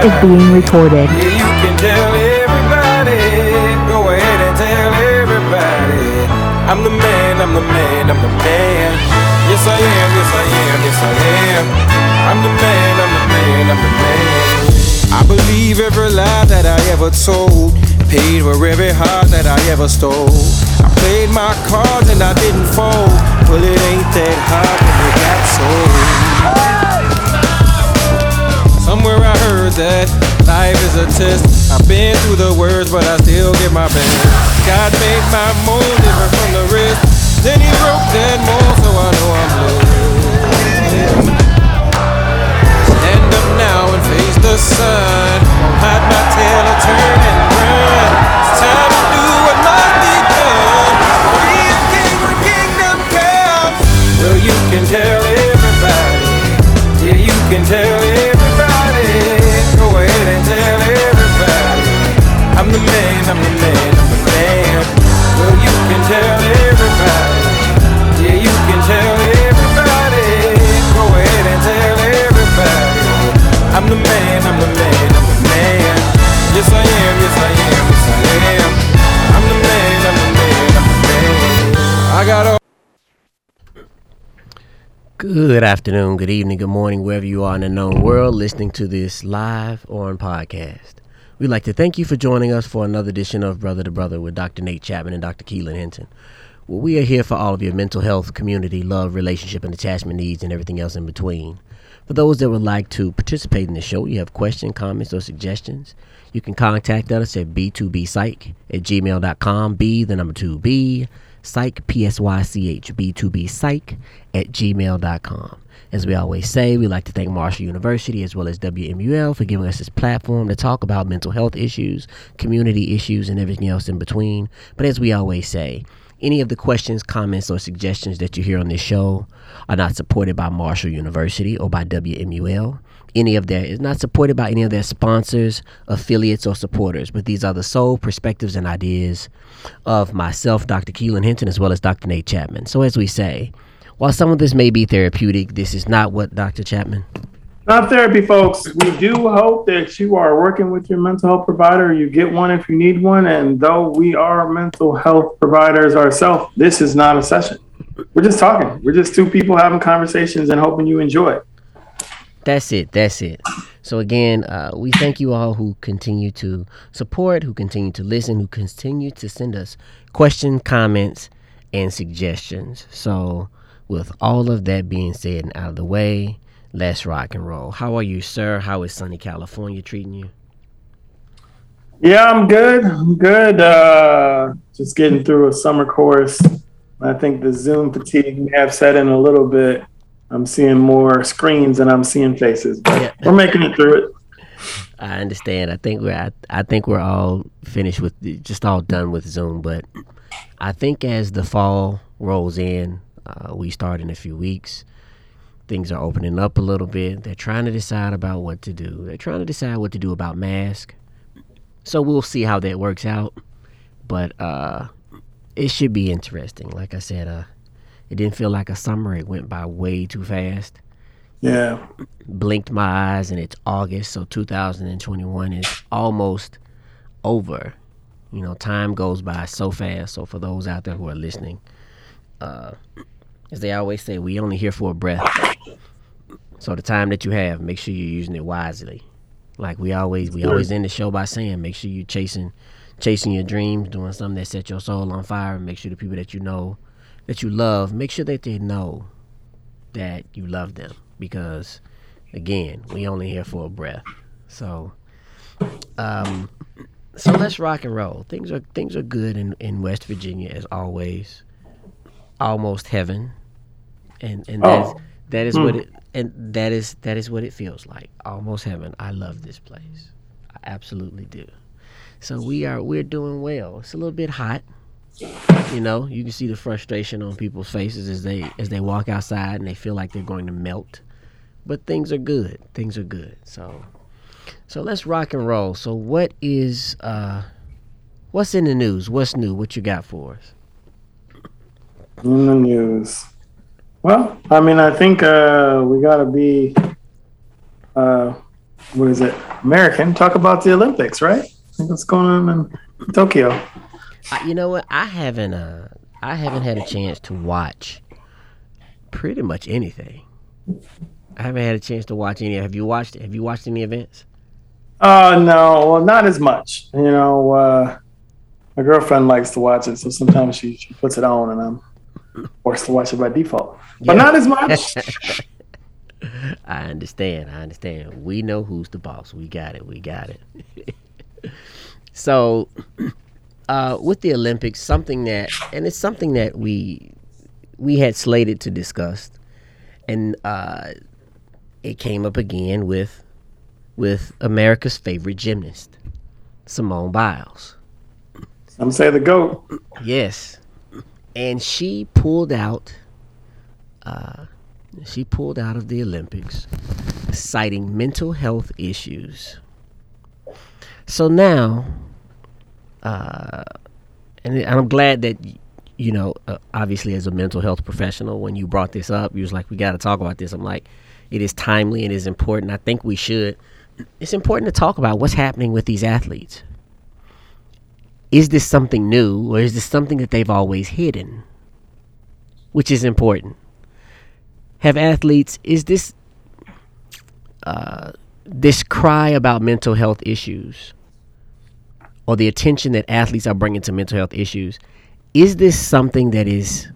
is being recorded. Yeah, you can tell everybody. Go ahead and tell everybody. I'm the man, I'm the man, I'm the man. Yes I am, yes I am, yes I am. I'm the man, I'm the man, I'm the man. I believe every lie that I ever told. Paid for every heart that I ever stole. I played my cards and I didn't fold. Well, it ain't that hard when you got sold. Somewhere I heard that life is a test. I've been through the worst, but I still give my best. God made my mold different from the rest. Then he broke that mold, so I know I'm blessed. Stand up now and face the sun. Won't hide my tail or turn and run. It's time to do what must be done. Be a king when kingdom comes. Well, you can tell everybody. Yeah, you can tell everybody. Go ahead and tell everybody. I'm the man, I'm the man, I'm the man. Well, you can tell everybody. Yeah, you can tell everybody. Go ahead and tell everybody. I'm the man, I'm the man, I'm the man. Yes I am, yes I am, yes I am. I'm the man, I'm the man, I'm the man. I got all. Good afternoon, good evening, good morning, wherever you are in the known world listening to this live or on podcast. We'd like to thank you for joining us for another edition of Brother to Brother with Dr. Nate Chapman and Dr. Keelan Hinton. Well, we are here for all of your mental health, community, love, relationship, and attachment needs and everything else in between. For those that would like to participate in the show, you have questions, comments, or suggestions, you can contact us at b2bpsych@gmail.com, B2B, psych, P-S-Y-C-H, B2bpsych @gmail.com. As we always say, we'd like to thank Marshall University as well as WMUL for giving us this platform to talk about mental health issues, community issues, and everything else in between. But as we always say, any of the questions, comments, or suggestions that you hear on this show are not supported by Marshall University or by WMUL. Any of that is not supported by any of their sponsors, affiliates, or supporters, but these are the sole perspectives and ideas of myself, Dr. Keelan Hinton, as well as Dr. Nate Chapman. So as we say, while some of this may be therapeutic, this is not what, Dr. Chapman? Not therapy, folks. We do hope that you are working with your mental health provider. You get one if you need one. And though we are mental health providers ourselves, this is not a session. We're just talking. We're just two people having conversations and hoping you enjoy it. That's it. That's it. So again, we thank you all who continue to support, who continue to listen, who continue to send us questions, comments, and suggestions. So with all of that being said and out of the way, let's rock and roll. How are you, sir? How is sunny California treating you? Yeah, I'm good. Just getting through a summer course. I think the Zoom fatigue may have set in a little bit. I'm seeing more screens than I'm seeing faces, but yeah, we're making it through it. I understand. I think we're all finished with, just all done with Zoom. But I think as the fall rolls in, we start in a few weeks. Things are opening up a little bit. They're trying to decide about what to do. They're trying to decide what to do about masks. So we'll see how that works out. But it should be interesting. Like I said, it didn't feel like a summer. It went by way too fast. Yeah. Blinked my eyes and it's August. So 2021 is almost over. You know, time goes by so fast. So for those out there who are listening, as they always say, we only here for a breath. So the time that you have, make sure you're using it wisely. Like we always end the show by saying, make sure you're chasing your dreams, doing something that sets your soul on fire, and make sure the people that you know, that you love, make sure that they know that you love them. Because again, we only here for a breath. So let's rock and roll. Things are good in West Virginia as always. Almost heaven. And that is what it feels like. Almost heaven. I love this place. I absolutely do. So we're doing well. It's a little bit hot. You know, you can see the frustration on people's faces as they walk outside and they feel like they're going to melt. But things are good. Things are good. So let's rock and roll. So what's in the news? What's new? What you got for us? In the news. Well, I mean, I think we got to be what is it? American. Talk about the Olympics, right? I think what's going on in Tokyo. You know what? I haven't had a chance to watch pretty much anything. I haven't had a chance to watch any. Have you watched any events? No, well, not as much. My girlfriend likes to watch it, so sometimes she puts it on, and I'm forced to watch it by default. But not as much. I understand. We know who's the boss. We got it. So, with the Olympics, it's something that we had slated to discuss, and it came up again with America's favorite gymnast, Simone Biles. Some say the GOAT. Yes, and she pulled out of the Olympics, citing mental health issues. So now, and I'm glad that, obviously as a mental health professional, when you brought this up, you was like, we got to talk about this. I'm like, it is timely and it is important. I think we should. It's important to talk about what's happening with these athletes. Is this something new, or is this something that they've always hidden? Which is important. Have athletes, is this cry about mental health issues, or the attention that athletes are bringing to mental health issues, is this something that is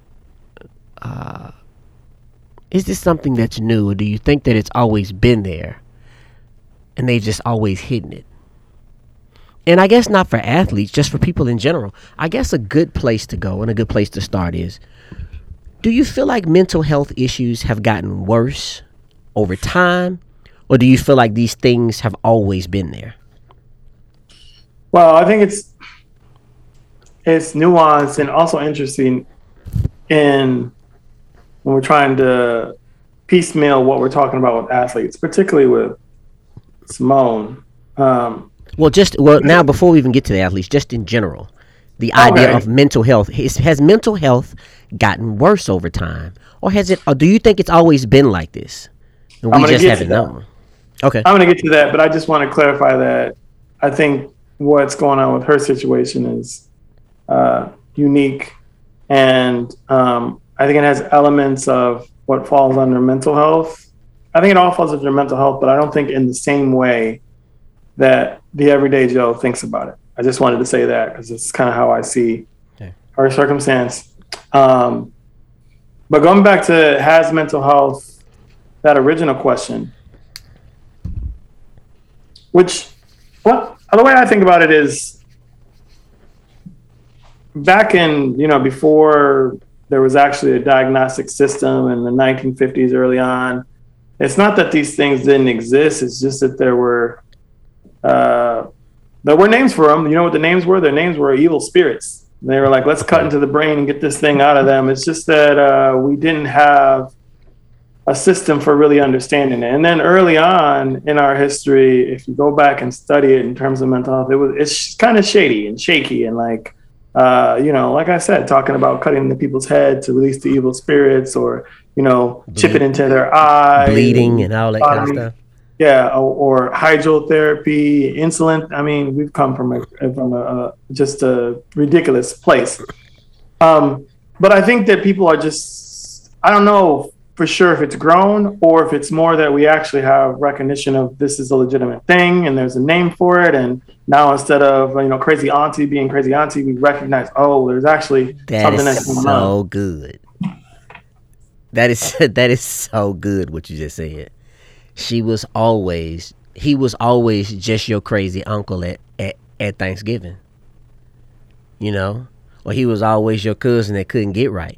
this something that's new, or do you think that it's always been there and they've just always hidden it? And I guess not for athletes, just for people in general. I guess a good place to go and a good place to start is, do you feel like mental health issues have gotten worse over time, or do you feel like these things have always been there? Well, I think it's nuanced and also interesting when we're trying to piecemeal what we're talking about with athletes, particularly with Simone. Now before we even get to the athletes, just in general, the idea of mental health, has mental health gotten worse over time, or do you think it's always been like this and we just haven't known? Okay, I'm going to get to that, but I just want to clarify that I think what's going on with her situation is unique, and I think it has elements of what falls under mental health. I think it all falls under mental health, but I don't think in the same way that the everyday Joe thinks about it. I just wanted to say that because it's kind of how I see her circumstance. But going back to has mental health, that original question, the way I think about it is, back in, before there was actually a diagnostic system in the 1950s early on, it's not that these things didn't exist. It's just that there were names for them. You know what the names were? Their names were evil spirits. They were like, let's cut into the brain and get this thing out of them. It's just that we didn't have a system for really understanding it. And then early on in our history, if you go back and study it in terms of mental health, it's kind of shady and shaky and like I said, talking about cutting into people's head to release the evil spirits, or chipping into their eye, bleeding and all that kind of stuff. Yeah, or hydrotherapy, insulin. I mean, we've come from just a ridiculous place. But I think that people are just, I don't know for sure if it's grown or if it's more that we actually have recognition of this is a legitimate thing and there's a name for it. And now instead of, crazy auntie being crazy auntie, we recognize, there's actually something that's going on. So good. That is so good what you just said. He was always just your crazy uncle at Thanksgiving. Or he was always your cousin that couldn't get right.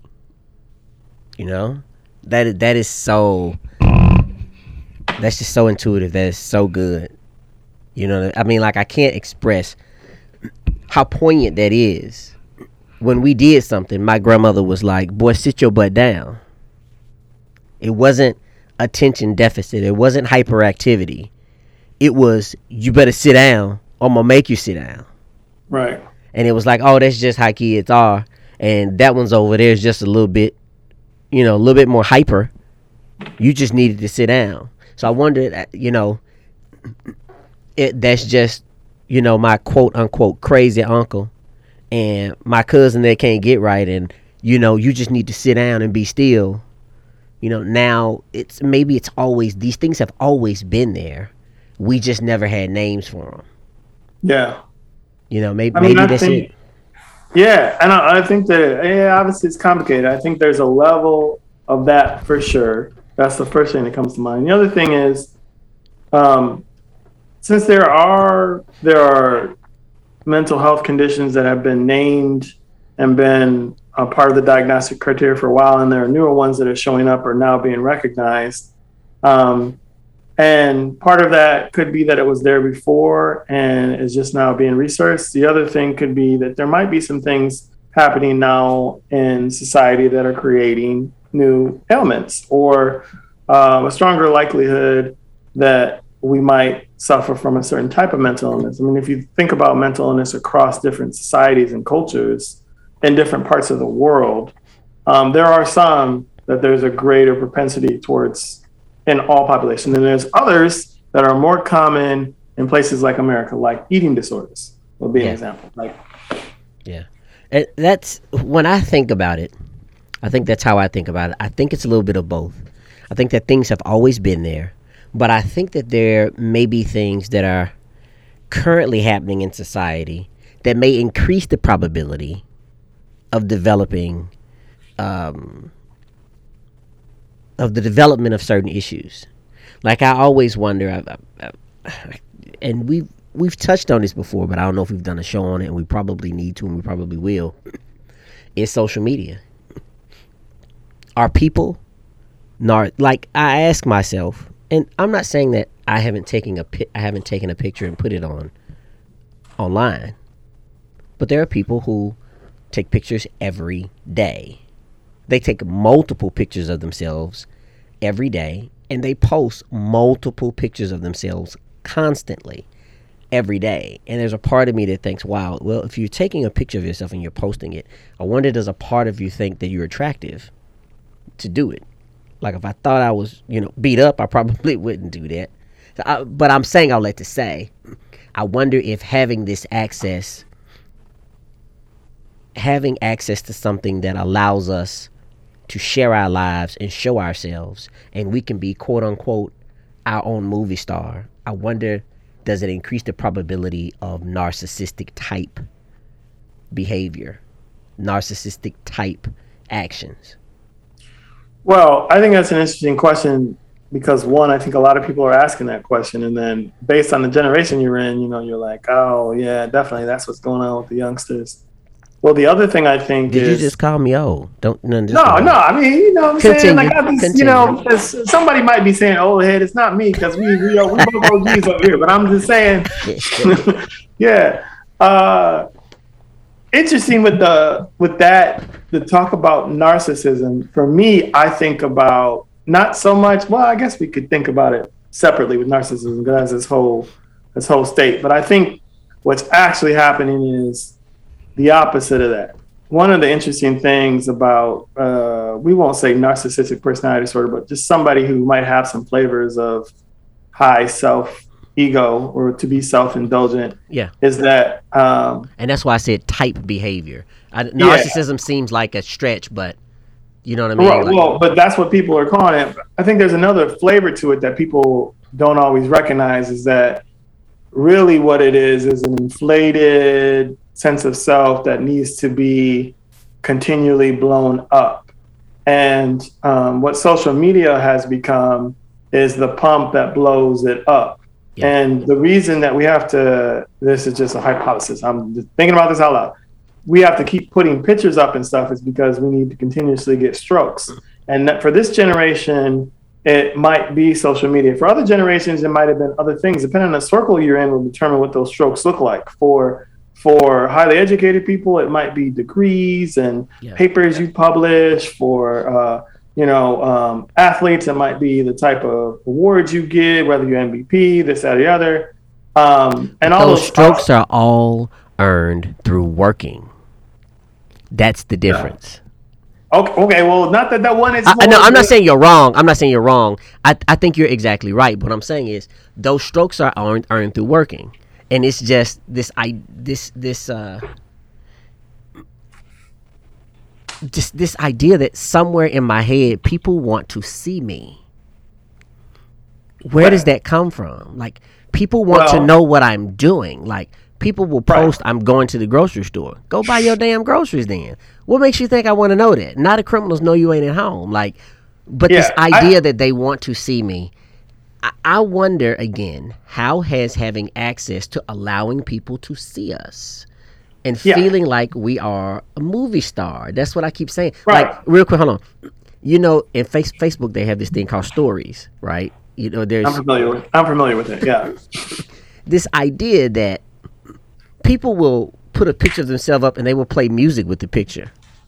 That is so, that's just so intuitive. That is so good. I can't express how poignant that is. When we did something, my grandmother was like, boy, sit your butt down. It wasn't attention deficit. It wasn't hyperactivity. It was, you better sit down or I'm going to make you sit down. Right. And it was like, that's just how kids are. And that one's over there is just a little bit, a little bit more hyper. You just needed to sit down. So I wondered, that's just, my quote unquote crazy uncle and my cousin that can't get right, and you just need to sit down and be still. Now it's always, these things have always been there. We just never had names for them. Yeah. Maybe that's it. Yeah, and I think that obviously it's complicated. I think there's a level of that for sure. That's the first thing that comes to mind. The other thing is, since there are mental health conditions that have been named and been a part of the diagnostic criteria for a while, and there are newer ones that are showing up or now being recognized. And part of that could be that it was there before and is just now being researched. The other thing could be that there might be some things happening now in society that are creating new ailments, or a stronger likelihood that we might suffer from a certain type of mental illness. I mean, if you think about mental illness across different societies and cultures in different parts of the world, there are some that there's a greater propensity towards in all populations. And there's others that are more common in places like America, like eating disorders would be an example. Yeah. And that's, when I think about it, I think that's how I think about it. I think it's a little bit of both. I think that things have always been there, but I think that there may be things that are currently happening in society that may increase the probability of developing of the development of certain issues. Like, I always wonder, and we've touched on this before, but I don't know if we've done a show on it, and we probably need to, and we probably will, is social media. Are people, like, I ask myself, and I'm not saying that I haven't taken a picture and put it online, but there are people who take pictures every day. They take multiple pictures of themselves every day, and they post multiple pictures of themselves constantly every day. And there's a part of me that thinks, wow, well, if you're taking a picture of yourself and you're posting it, I wonder, does a part of you think that you're attractive to do it? Like, if I thought I was, beat up, I probably wouldn't do that. But I'm saying all that to say, I wonder if having access to something that allows us to share our lives and show ourselves, and we can be, quote unquote, our own movie star. I wonder, does it increase the probability of narcissistic type behavior, narcissistic type actions? Well, I think that's an interesting question because, one, I think a lot of people are asking that question, and then based on the generation you're in, you're like, oh yeah, definitely that's what's going on with the youngsters. Well, the other thing I think Did you just call me old? No. I mean, what I'm saying, like, somebody might be saying old head. It's not me because we both OGs over here. But I'm just saying, yeah. Interesting with that. The talk about narcissism. For me, I think about not so much. Well, I guess we could think about it separately with narcissism because that's this whole state. But I think what's actually happening is the opposite of that. One of the interesting things about, we won't say narcissistic personality disorder, but just somebody who might have some flavors of high self-ego or to be self-indulgent, is that... and that's why I said type behavior. Narcissism seems like a stretch, but you know what I mean? But that's what people are calling it. I think there's another flavor to it that people don't always recognize, is that really what it is an inflated sense of self that needs to be continually blown up. And what social media has become is the pump that blows it up. Yeah. And the reason that we have to, this is just a hypothesis, I'm just thinking about this out loud, we have to keep putting pictures up and stuff is because we need to continuously get strokes. And that for this generation, it might be social media. For other generations, it might have been other things. Depending on the circle you're in will determine what those strokes look like. For highly educated people, it might be degrees and papers you publish. For athletes, it might be the type of awards you get, whether you're MVP, this, that, or the other. And all those strokes are all earned through working. That's the difference. Okay, well, not that one is. No, I'm not saying you're wrong. I'm not saying you're wrong. I think you're exactly right. What I'm saying is those strokes are earned through working, and it's just this idea that somewhere in my head people want to see me. Where does that come from? Like, people want to know what I'm doing. Like, people will post, I'm going to the grocery store. Go buy your damn groceries then. What makes you think I want to know that? Not the criminals know you ain't at home. Like, but this idea that they want to see me, I wonder again, how has having access to allowing people to see us and feeling like we are a movie star? That's what I keep saying. Right. Like, real quick, hold on. You know, in Facebook, they have this thing called stories, right? You know, I'm familiar with it. Yeah. This idea that people will put a picture of themselves up and they will play music with the picture.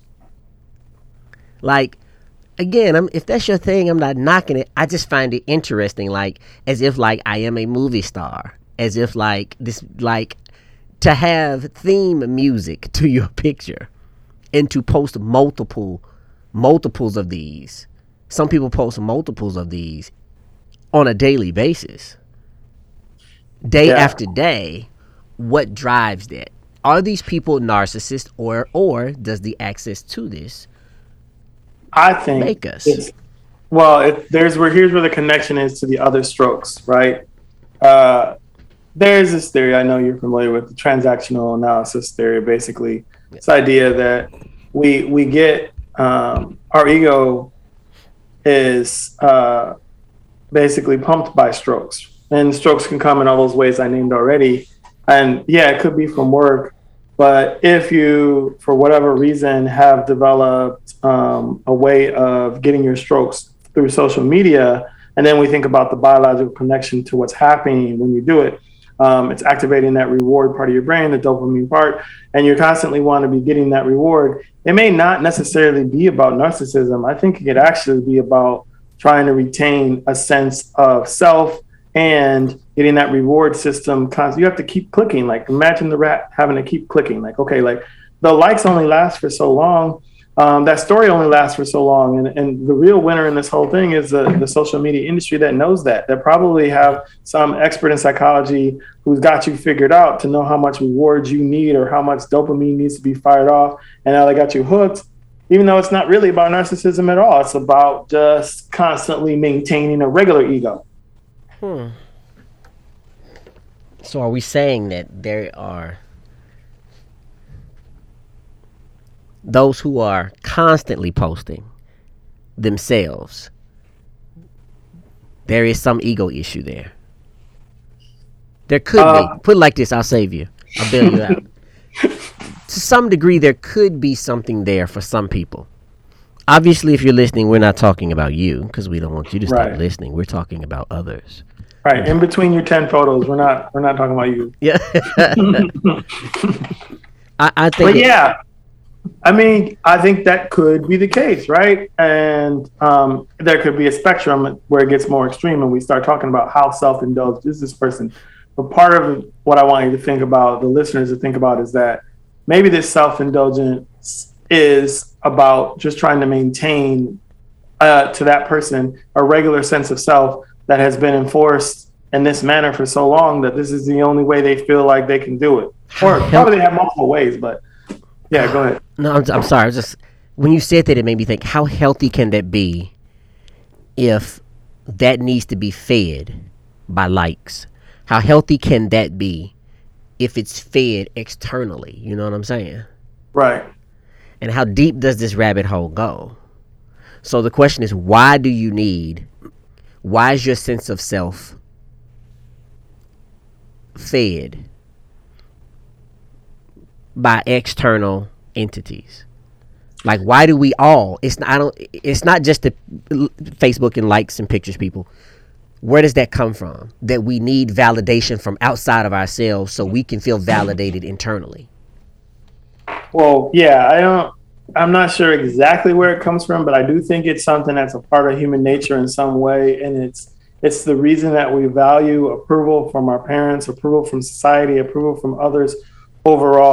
Like, again, if that's your thing, I'm not knocking it. I just find it interesting, like, as if like I am a movie star, as if like this, like, to have theme music to your picture and to post multiples of these. Some people post multiples of these on a daily basis, day after day. What drives that? Are these people narcissists, or does the access to this make us? Here's where the connection is to the other strokes, right? There's this theory I know you're familiar with, the transactional analysis theory. Basically, this idea that we get our ego is basically pumped by strokes, and strokes can come in all those ways I named already. And it could be from work, but if you, for whatever reason, have developed a way of getting your strokes through social media, and then we think about the biological connection to what's happening when you do it, it's activating that reward part of your brain, the dopamine part, and you constantly want to be getting that reward. It may not necessarily be about narcissism. I think it could actually be about trying to retain a sense of self and getting that reward system. You have to keep clicking. Like, imagine the rat having to keep clicking. Like, okay, like the likes only last for so long. That story only lasts for so long. And the real winner in this whole thing is the social media industry that knows that probably have some expert in psychology who's got you figured out to know how much rewards you need or how much dopamine needs to be fired off. And now they got you hooked, even though it's not really about narcissism at all. It's about just constantly maintaining a regular ego. So are we saying that there are those who are constantly posting themselves? There is some ego issue there. There could be. Put it like this, I'll save you. I'll bail you out. To some degree, there could be something there for some people. Obviously, if you're listening, we're not talking about you because we don't want you to stop listening. We're talking about others. Right. In between your 10 photos, we're not talking about you. Yeah. I think. But I think that could be the case, right? And there could be a spectrum where it gets more extreme and we start talking about how self-indulged is this person. But part of what I want you to think about, the listeners to think about, is that maybe this self-indulgence is about just trying to maintain to that person a regular sense of self that has been enforced in this manner for so long that this is the only way they feel like they can do it. Or probably they have multiple ways, but yeah, go ahead. No, I'm sorry. Just when you said that, it made me think, how healthy can that be if that needs to be fed by likes? How healthy can that be if it's fed externally? You know what I'm saying? Right. And how deep does this rabbit hole go? So the question is, why is your sense of self fed by external entities? Like, why do we all? It's not just the Facebook and likes and pictures people. Where does that come from? That we need validation from outside of ourselves so we can feel validated internally. Well, yeah, I'm not sure exactly where it comes from, but I do think it's something that's a part of human nature in some way, and it's the reason that we value approval from our parents, approval from society, approval from others overall.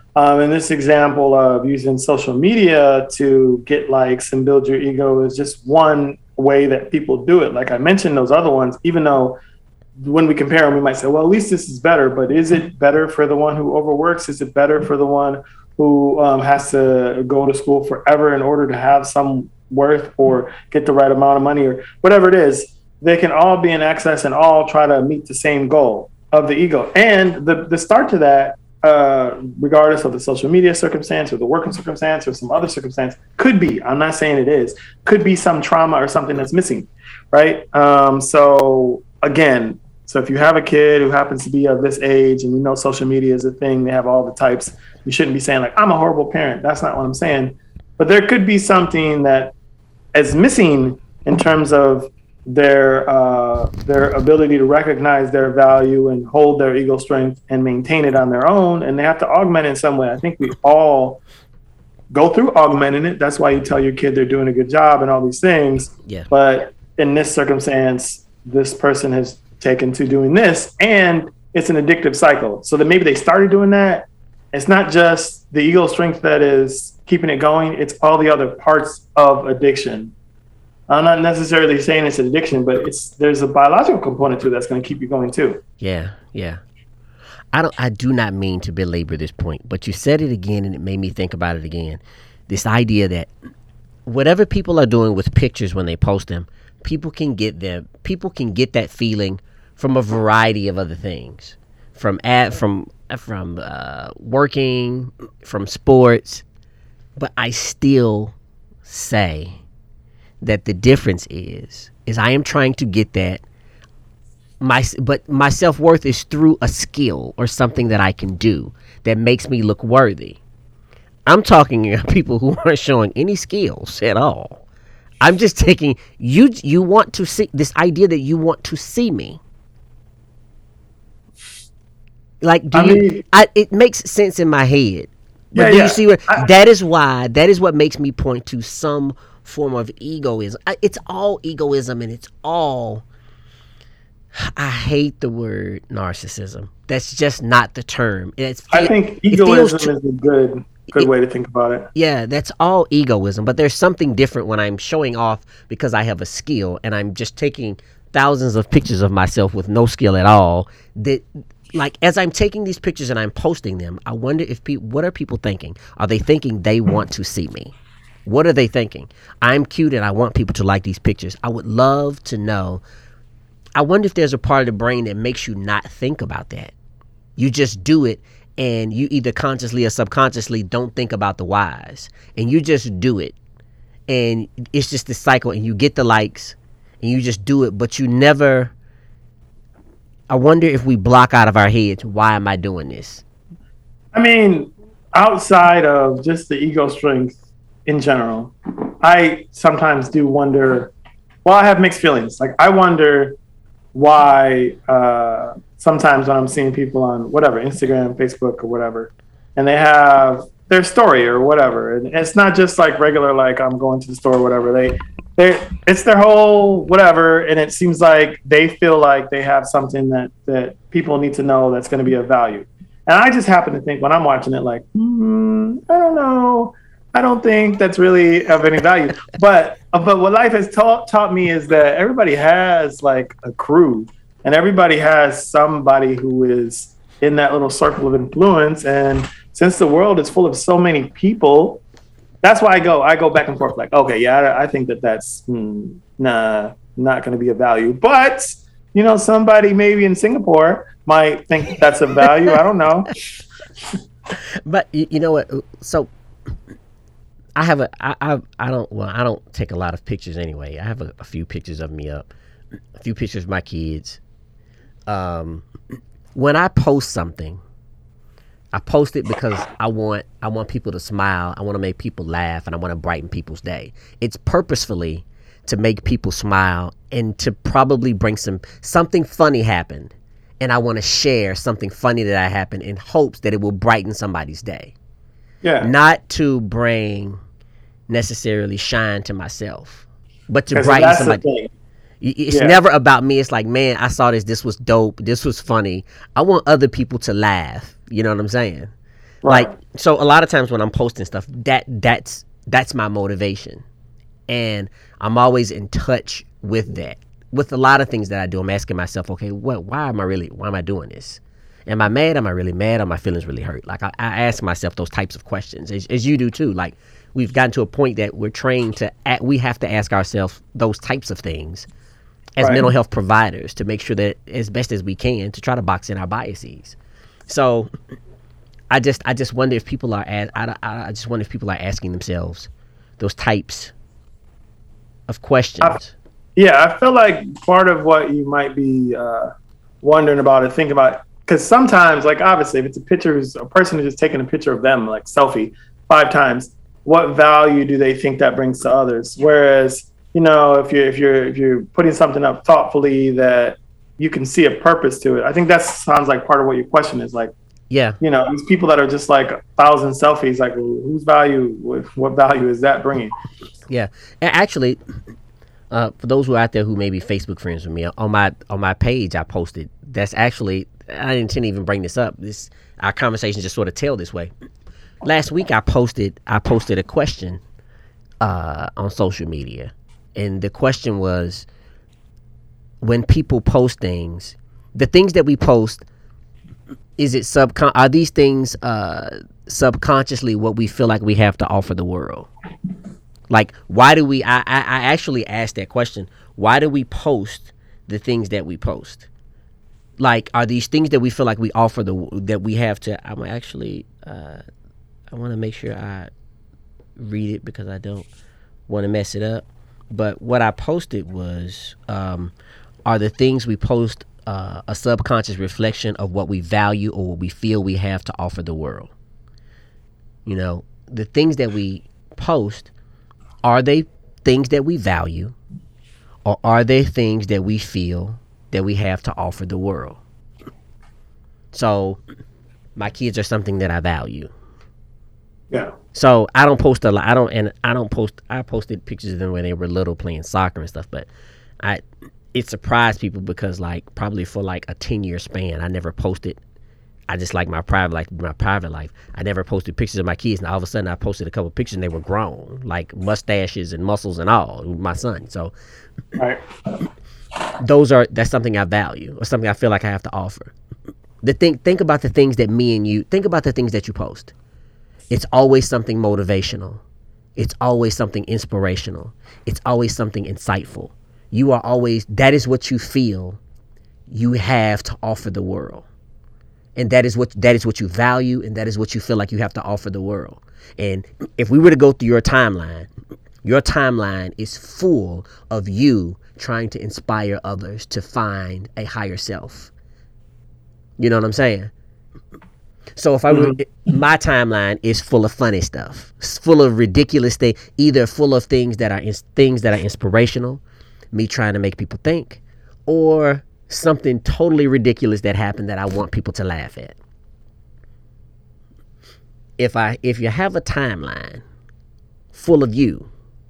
And this example of using social media to get likes and build your ego is just one way that people do it. Like I mentioned those other ones, even though when we compare them, we might say, well, at least this is better. But is it better for the one who overworks? Is it better for the one who has to go to school forever in order to have some worth or get the right amount of money or whatever it is? They can all be in excess and all try to meet the same goal of the ego. And the start to that, regardless of the social media circumstance or the working circumstance or some other circumstance, could be, I'm not saying it is, could be some trauma or something that's missing, right? So again, so if you have a kid who happens to be of this age and you know social media is a thing, they have all the types, you shouldn't be saying like, I'm a horrible parent. That's not what I'm saying. But there could be something that is missing in terms of their ability to recognize their value and hold their ego strength and maintain it on their own. And they have to augment it in some way. I think we all go through augmenting it. That's why you tell your kid they're doing a good job and all these things. Yeah. But in this circumstance, this person has taken to doing this, and it's an addictive cycle. So that maybe they started doing that. It's not just the ego strength that is keeping it going. It's all the other parts of addiction. I'm not necessarily saying it's an addiction, but there's a biological component to it that's going to keep you going too. Yeah. I do not mean to belabor this point, but you said it again and it made me think about it again. This idea that whatever people are doing with pictures when they post them, people can get that feeling from a variety of other things, from working, from sports. But I still say that the difference is I am trying to get that but my self-worth is through a skill or something that I can do that makes me look worthy. I'm talking about people who aren't showing any skills at all. I'm just taking you want to see this idea that you want to see me. Like, it makes sense in my head. But do you see what that is what makes me point to some form of egoism. It's all egoism, and it's all, I hate the word narcissism. That's just not the term. I think egoism is a good way to think about it. Yeah, that's all egoism. But there's something different when I'm showing off because I have a skill and I'm just taking thousands of pictures of myself with no skill at all. That, like, as I'm taking these pictures and I'm posting them, I wonder if what are people thinking? Are they thinking they want to see me? What are they thinking? I'm cute and I want people to like these pictures. I would love to know. I wonder if there's a part of the brain that makes you not think about that. You just do it, and you either consciously or subconsciously don't think about the whys, and you just do it, and it's just this cycle, and you get the likes, and you just do it, but you never. I wonder if we block out of our heads, why am I doing this? I mean, outside of just the ego strength in general, I sometimes do wonder. Well, I have mixed feelings. Like, I wonder why sometimes when I'm seeing people on whatever, Instagram, Facebook, or whatever, and they have their story or whatever, and it's not just like regular, like I'm going to the store or whatever. It's their whole whatever, and it seems like they feel like they have something that people need to know that's going to be of value. And I just happen to think when I'm watching it, like, I don't know. I don't think that's really of any value. But what life has taught me is that everybody has like a crew, and everybody has somebody who is in that little circle of influence. And since the world is full of so many people, that's why I go back and forth. Like, okay, yeah, I think that's not going to be of value. But somebody maybe in Singapore might think that's of value. I don't know. But you know what? So. I don't take a lot of pictures anyway. I have a few pictures of me up, a few pictures of my kids. When I post something, I post it because I want people to smile. I want to make people laugh, and I want to brighten people's day. It's purposefully to make people smile and to probably bring something funny happened, and I want to share something funny that happened in hopes that it will brighten somebody's day. Yeah. Not to bring necessarily shine to myself, but to brighten somebody. It's never about me. It's like, man, I saw this. This was dope. This was funny. I want other people to laugh. You know what I'm saying? Right. Like, so a lot of times when I'm posting stuff, that's my motivation, and I'm always in touch with that. With a lot of things that I do, I'm asking myself, okay, why am I doing this? Am I mad? Am I really mad? Are my feelings really hurt? Like, I ask myself those types of questions, as you do too. Like, we've gotten to a point that we're trained to we have to ask ourselves those types of things as Right. mental health providers, to make sure that as best as we can to try to box in our biases. So I just wonder if people are I just wonder if people are asking themselves those types of questions. Yeah, I feel like part of what you might be wondering about or thinking about, because sometimes, like, obviously, if it's a person who's just taking a picture of them, like selfie, 5 times, what value do they think that brings to others? Whereas, if you're putting something up thoughtfully that you can see a purpose to it, I think that sounds like part of what your question is. Like, Yeah. these people that are just like 1,000 selfies, like, whose value? What value is that bringing? Yeah. And actually, for those who are out there who may be Facebook friends with me, on my page I posted. That's actually, I didn't intend to even bring this up. Our conversation just sort of tailed this way. Last week I posted a question on social media, and the question was, when people post things, the things that we post, is it are these things subconsciously what we feel like we have to offer the world? Like, why do we? I actually asked that question. Why do we post the things that we post? Like, are these things that we feel like we offer that we have to? I'm actually. I want to make sure I read it because I don't want to mess it up. But what I posted was, are the things we post a subconscious reflection of what we value or what we feel we have to offer the world? The things that we post, are they things that we value, or are they things that we feel that we have to offer the world? So my kids are something that I value. Yeah. So I don't post a lot. I posted pictures of them when they were little playing soccer and stuff, but it surprised people because, like, probably for like a 10-year span, I never posted. I just like my private life. I never posted pictures of my kids, and all of a sudden I posted a couple pictures and they were grown, like mustaches and muscles and all, my son. So Right. that's something I value, or something I feel like I have to offer. Think about the things that think about the things that you post. It's always something motivational. It's always something inspirational. It's always something insightful. That is what you feel you have to offer the world. And that is what you value, and that is what you feel like you have to offer the world. And if we were to go through your timeline is full of you trying to inspire others to find a higher self. You know what I'm saying? So if my timeline is full of funny stuff. It's full of ridiculous things, either full of things that are inspirational, me trying to make people think, or something totally ridiculous that happened that I want people to laugh at. If you have a timeline full of you,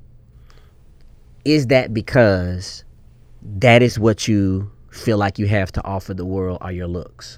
is that because that is what you feel like you have to offer the world, are your looks?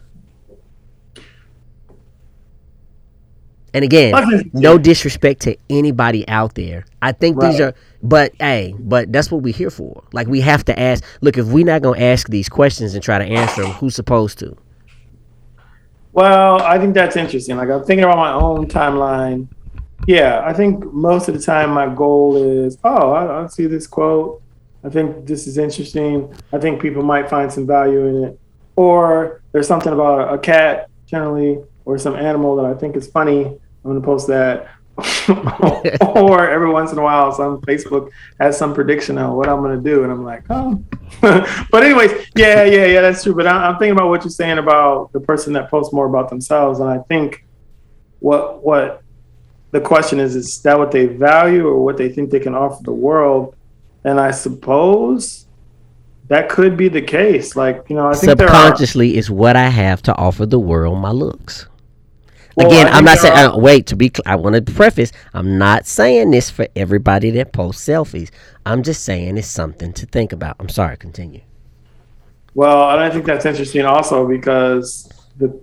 And again, no disrespect to anybody out there. I think these are, but that's what we're here for. Like, we have to ask. Look, if we're not gonna ask these questions and try to answer them, who's supposed to? Well, I think that's interesting. Like, I'm thinking about my own timeline. Yeah, I think most of the time my goal is, I see this quote. I think this is interesting. I think people might find some value in it. Or there's something about a cat, generally, or some animal that I think is funny. I'm going to post that. Or every once in a while, some Facebook has some prediction on what I'm going to do. And I'm like, But anyways, yeah, that's true. But I'm thinking about what you're saying about the person that posts more about themselves. And I think what the question is that what they value or what they think they can offer the world? And I suppose that could be the case. Like, I think subconsciously is what I have to offer the world, my looks. Well, again, I'm not saying, I want to preface, I'm not saying this for everybody that posts selfies. I'm just saying it's something to think about. I'm sorry, continue. Well, and I think that's interesting also because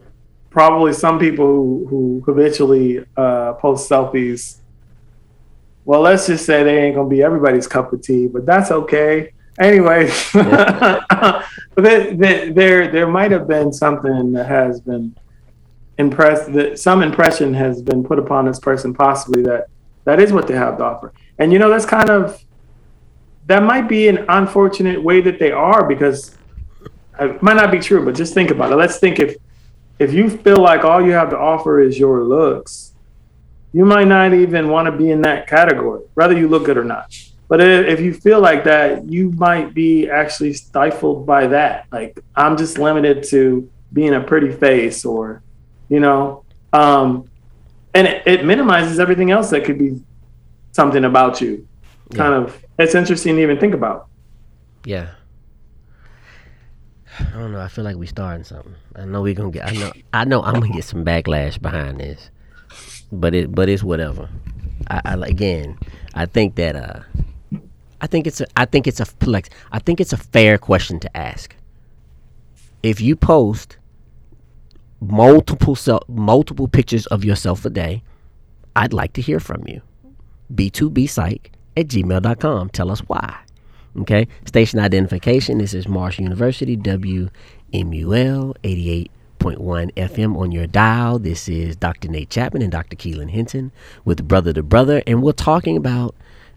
probably some people who habitually post selfies. Well, let's just say they ain't gonna be everybody's cup of tea, but that's okay. Anyway, but there might have been something that has been that some impression has been put upon this person, possibly that is what they have to offer. And that's that might be an unfortunate way that they are, because it might not be true, but just think about it. Let's think if you feel like all you have to offer is your looks, you might not even want to be in that category, whether you look good or not. But if you feel like that, you might be actually stifled by that. Like, I'm just limited to being a pretty face, or, and it minimizes everything else that could be something about you. It's interesting to even think about. Yeah. I don't know. I feel like we starting something. I know we're gonna get. I know. I'm gonna get some backlash behind this, but it's whatever. I think that I think it's a fair question to ask. If you post multiple pictures of yourself a day, I'd like to hear from you. b2bpsych@gmail.com. Tell us why. Okay. Station identification. This is Marshall University, WMUL 88.1 FM on your dial. This is Dr. Nate Chapman and Dr. Keelan Hinton with Brother to Brother, and we're talking about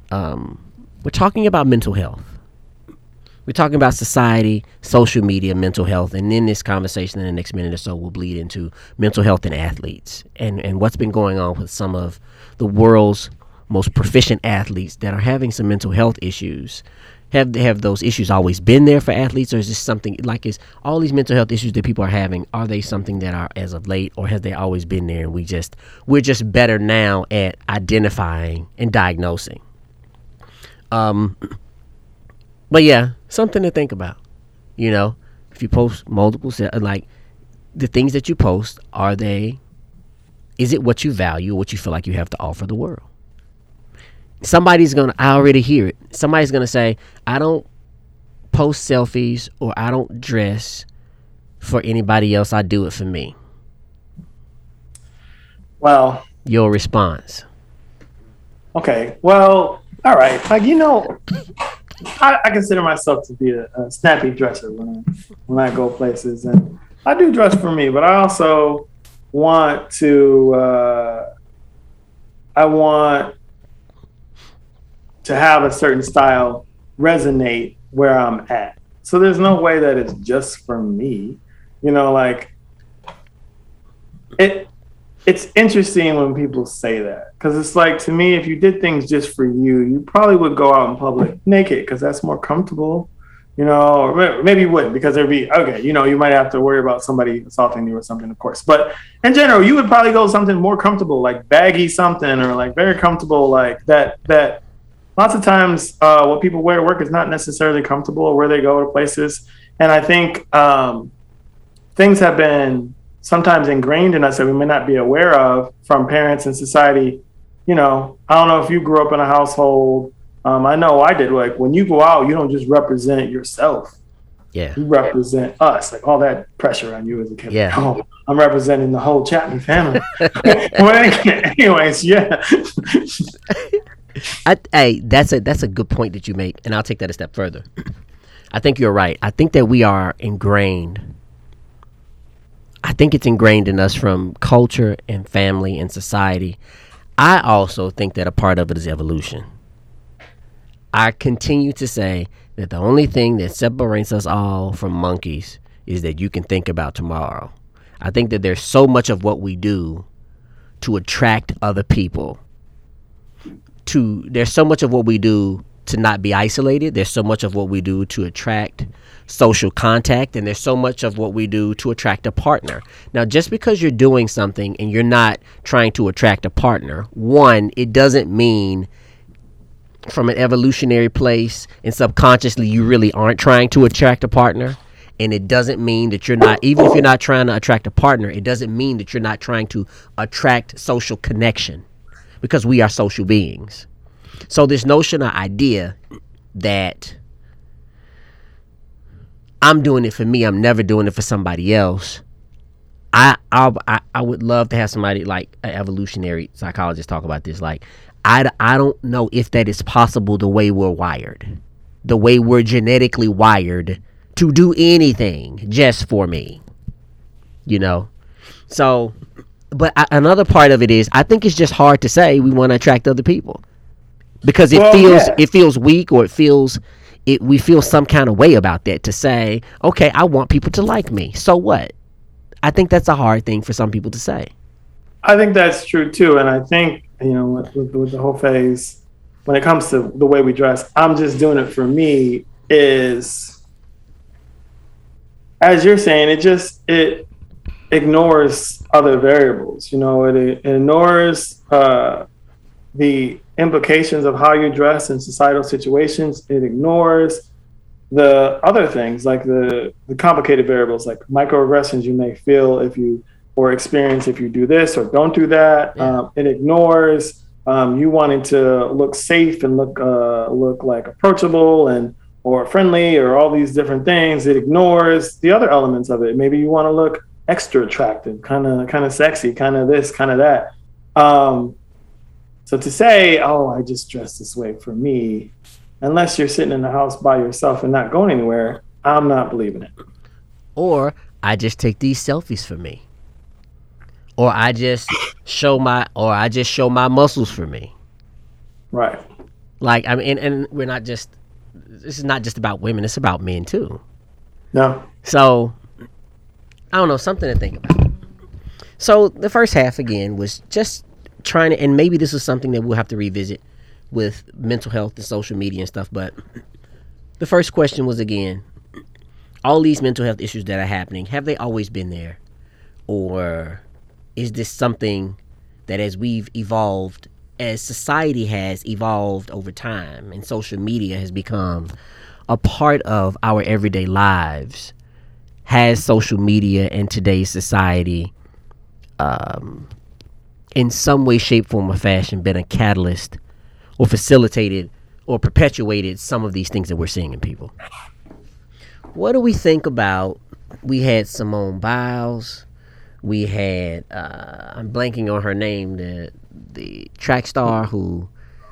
mental health. We're talking about society, social media, mental health, and in this conversation in the next minute or so, we'll bleed into mental health and athletes, and what's been going on with some of the world's most proficient athletes that are having some mental health issues. Have those issues always been there for athletes, or is this something like, is all these mental health issues that people are having, are they something that are as of late, or have they always been there and we're just better now at identifying and diagnosing? But yeah, something to think about. If you post multiple, like, the things that you post, is it what you value, what you feel like you have to offer the world? I already hear it. Somebody's going to say, I don't post selfies, or I don't dress for anybody else. I do it for me. Well, your response. Okay. Well, all right. Like, I consider myself to be a snappy dresser when I go places, and I do dress for me, but I also want to have a certain style resonate where I'm at. So there's no way that it's just for me. It's interesting when people say that, because it's like, to me, if you did things just for you, you probably would go out in public naked, because that's more comfortable, or maybe you wouldn't, because there'd be, you might have to worry about somebody assaulting you or something, of course. But in general, you would probably go something more comfortable, like baggy something, or like very comfortable, like that. Lots of times what people wear to work is not necessarily comfortable where they go to places. And I think things have been sometimes ingrained in us that we may not be aware of from parents and society. I don't know if you grew up in a household. I know I did. Like, when you go out, you don't just represent yourself. Yeah. You represent us. Like, all that pressure on you as a kid. Yeah. Oh, I'm representing the whole Chapman family. Anyways, yeah. That's a good point that you make, and I'll take that a step further. I think you're right. I think that we are ingrained. I think it's ingrained in us from culture and family and society. I also think that a part of it is evolution. I continue to say that the only thing that separates us all from monkeys is that you can think about tomorrow. I think that there's so much of what we do to attract other people. There's so much of what we do to not be isolated. There's so much of what we do to attract social contact, and there's so much of what we do to attract a partner. Now, just because you're doing something and you're not trying to attract a partner, one, it doesn't mean from an evolutionary place and subconsciously you really aren't trying to attract a partner. And it doesn't mean that you're not, even if you're not trying to attract a partner, it doesn't mean that you're not trying to attract social connection, because we are social beings. So this notion or idea that I'm doing it for me, I'm never doing it for somebody else, I would love to have somebody like an evolutionary psychologist talk about this. Like, I don't know if that is possible the way we're wired, the way we're genetically wired to do anything just for me, you know? So, but another part of it is, I think it's just hard to say we want to attract other people because it feels weak, or we feel some kind of way about that, to say, okay, I want people to like me. So what? I think that's a hard thing for some people to say. I think that's true too. And I think, with the whole phase, when it comes to the way we dress, I'm just doing it for me, is, as you're saying, it ignores other variables. It ignores the implications of how you dress in societal situations. It ignores the other things, like the complicated variables, like microaggressions you may feel or experience if you do this or don't do that. Yeah. It ignores you wanting to look safe and look like approachable or friendly or all these different things. It ignores the other elements of it. Maybe you want to look extra attractive, kind of sexy, kind of this, kind of that. So to say, oh, I just dress this way for me, unless you're sitting in the house by yourself and not going anywhere, I'm not believing it. Or I just take these selfies for me. Or I just show my muscles for me. Right. Like, I mean, and we're not just, this is not just about women, it's about men too. No. So, I don't know, something to think about. So the first half again was just trying to, and maybe this is something that we'll have to revisit with mental health and social media and stuff, but the first question was, again, all these mental health issues that are happening, have they always been there? Or is this something that as we've evolved, as society has evolved over time and social media has become a part of our everyday lives, has social media and today's society in some way, shape, form, or fashion been a catalyst or facilitated or perpetuated some of these things that we're seeing in people? What do we think about, we had Simone Biles, we had, I'm blanking on her name, the track star who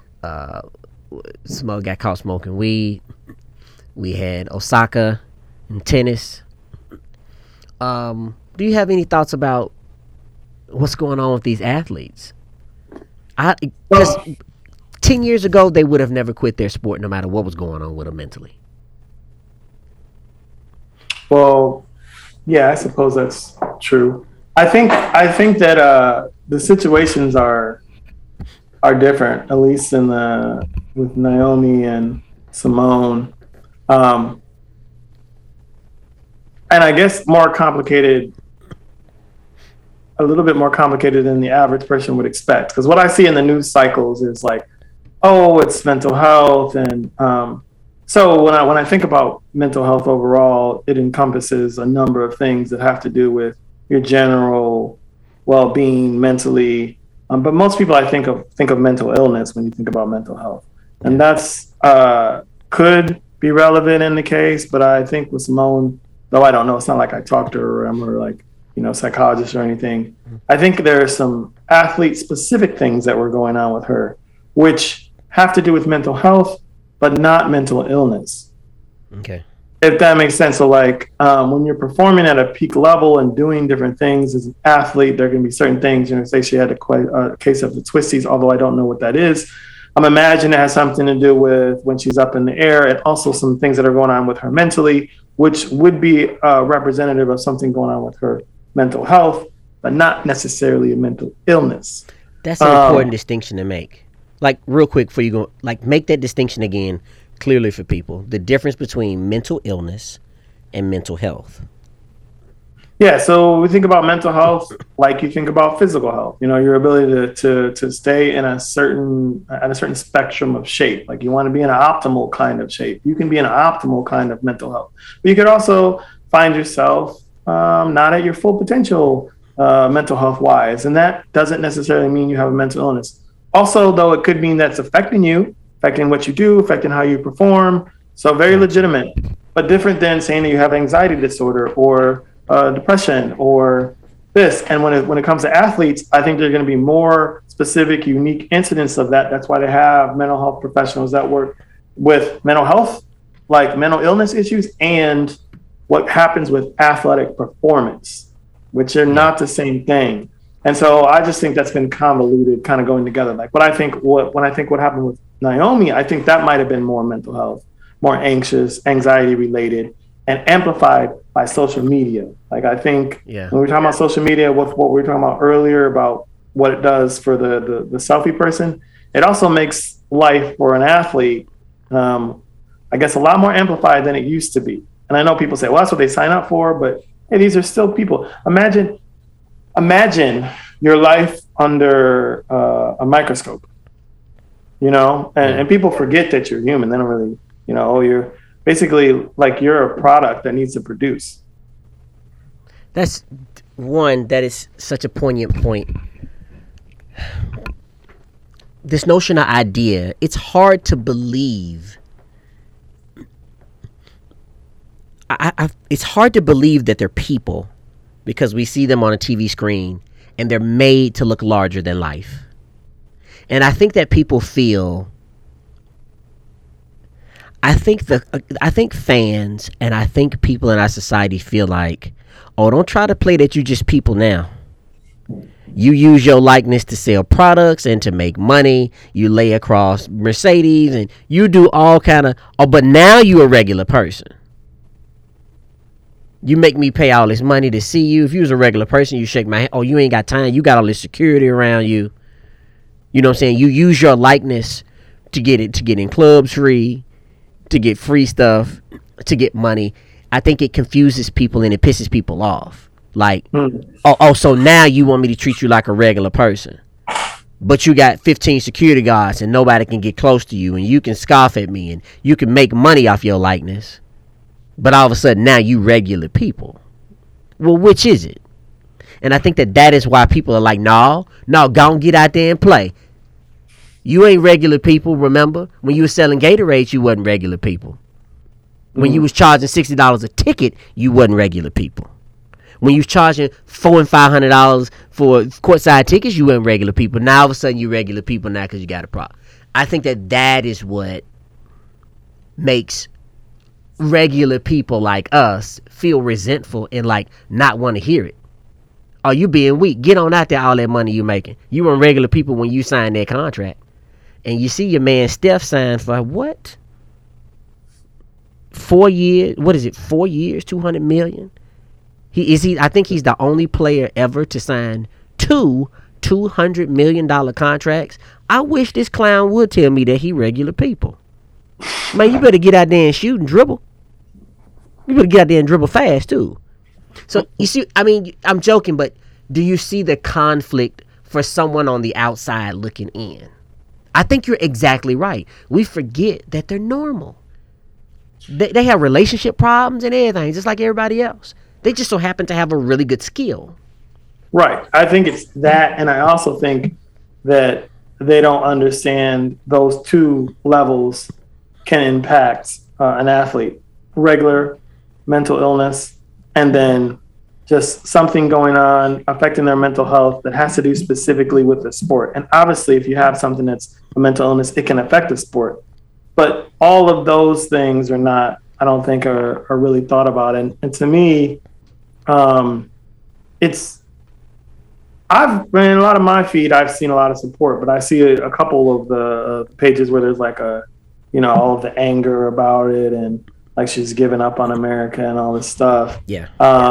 got caught smoking weed. We had Osaka in tennis. Do you have any thoughts about what's going on with these athletes? Because 10 years ago, they would have never quit their sport no matter what was going on with them mentally. Well, yeah, I suppose that's true. I think that the situations are different, at least with Naomi and Simone, and I guess more complicated. A little bit more complicated than the average person would expect. Because what I see in the news cycles is like, oh, it's mental health. And so when I think about mental health overall, it encompasses a number of things that have to do with your general well-being mentally. But most people, I think of mental illness when you think about mental health. And that's could be relevant in the case. But I think with Simone, though I don't know, it's not like I talked to her or I'm her psychologist or anything. I think there are some athlete-specific things that were going on with her, which have to do with mental health, but not mental illness. Okay. If that makes sense. So when you're performing at a peak level and doing different things as an athlete, there can be certain things, say she had a case of the twisties, although I don't know what that is. I'm imagining it has something to do with when she's up in the air, and also some things that are going on with her mentally, which would be representative of something going on with her mental health, but not necessarily a mental illness. That's an important distinction to make. Like, real quick before you go, make that distinction again clearly for people. The difference between mental illness and mental health. Yeah, so we think about mental health like you think about physical health. Your ability to stay in a certain spectrum of shape. Like, you want to be in an optimal kind of shape. You can be in an optimal kind of mental health. But you could also find yourself not at your full potential mental health wise. And that doesn't necessarily mean you have a mental illness. Also, though, it could mean that's affecting you, affecting what you do, affecting how you perform. So very legitimate, but different than saying that you have anxiety disorder or depression or this. And when it comes to athletes, I think there are going to be more specific, unique incidents of that. That's why they have mental health professionals that work with mental health, like mental illness issues, and what happens with athletic performance, which are not the same thing. And so I just think that's been convoluted, kind of going together. Like when I think what happened with Naomi, I think that might have been more mental health, more anxious, anxiety related, and amplified by social media. Like I think when we're talking about social media, with what we were talking about earlier about what it does for the selfie person, it also makes life for an athlete, I guess, a lot more amplified than it used to be. And I know people say, well, that's what they sign up for, but hey, these are still people. Imagine your life under a microscope, and people forget that you're human. They don't really, you're basically like you're a product that needs to produce. That is such a poignant point. This notion of idea, it's hard to believe. It's hard to believe that they're people because we see them on a TV screen and they're made to look larger than life. And I think that people feel, I think fans and I think people in our society feel like, oh, don't try to play that you just people now. You use your likeness to sell products and to make money. You lay across Mercedes and you do all kind of, but now you a regular person. You make me pay all this money to see you. If you was a regular person, you shake my hand. Oh, you ain't got time. You got all this security around you. You know what I'm saying? You use your likeness to get in clubs free, to get free stuff, to get money. I think it confuses people and it pisses people off. Like, so now you want me to treat you like a regular person. But you got 15 security guards and nobody can get close to you and you can scoff at me and you can make money off your likeness. But all of a sudden now you regular people. Well, which is it? And I think that is why people are like, no, go and get out there and play. You ain't regular people, remember? When you was selling Gatorade, you wasn't regular people. When you was charging $60 a ticket, you wasn't regular people. When you was charging $400 and $500 for courtside tickets, you weren't regular people. Now all of a sudden you regular people now because you got a problem. I think that is what makes regular people like us feel resentful and like not want to hear it. Oh, you being weak. Get on out there, all that money you making. You weren't regular people when you signed that contract. And you see your man Steph signed for what? 4 years? What is it? 4 years, $200 million? I think he's the only player ever to sign 2 $200 million contracts. I wish this clown would tell me that he regular people. Man, you better get out there and shoot and dribble. You better get out there and dribble fast too. So you see, I mean, I'm joking, but do you see the conflict for someone on the outside looking in? I think you're exactly right. We forget that they're normal. They have relationship problems and everything, just like everybody else. They just so happen to have a really good skill. Right. I think it's that. And I also think that they don't understand those two levels can impact an athlete. Regular mental illness and then just something going on affecting their mental health that has to do specifically with the sport. And obviously, if you have something that's a mental illness, it can affect the sport. But all of those things are not, I don't think, are really thought about. And to me, it's, I've in a lot of my feed, I've seen a lot of support, but I see a couple of the pages where there's like all of the anger about it and like she's given up on America and all this stuff. Yeah.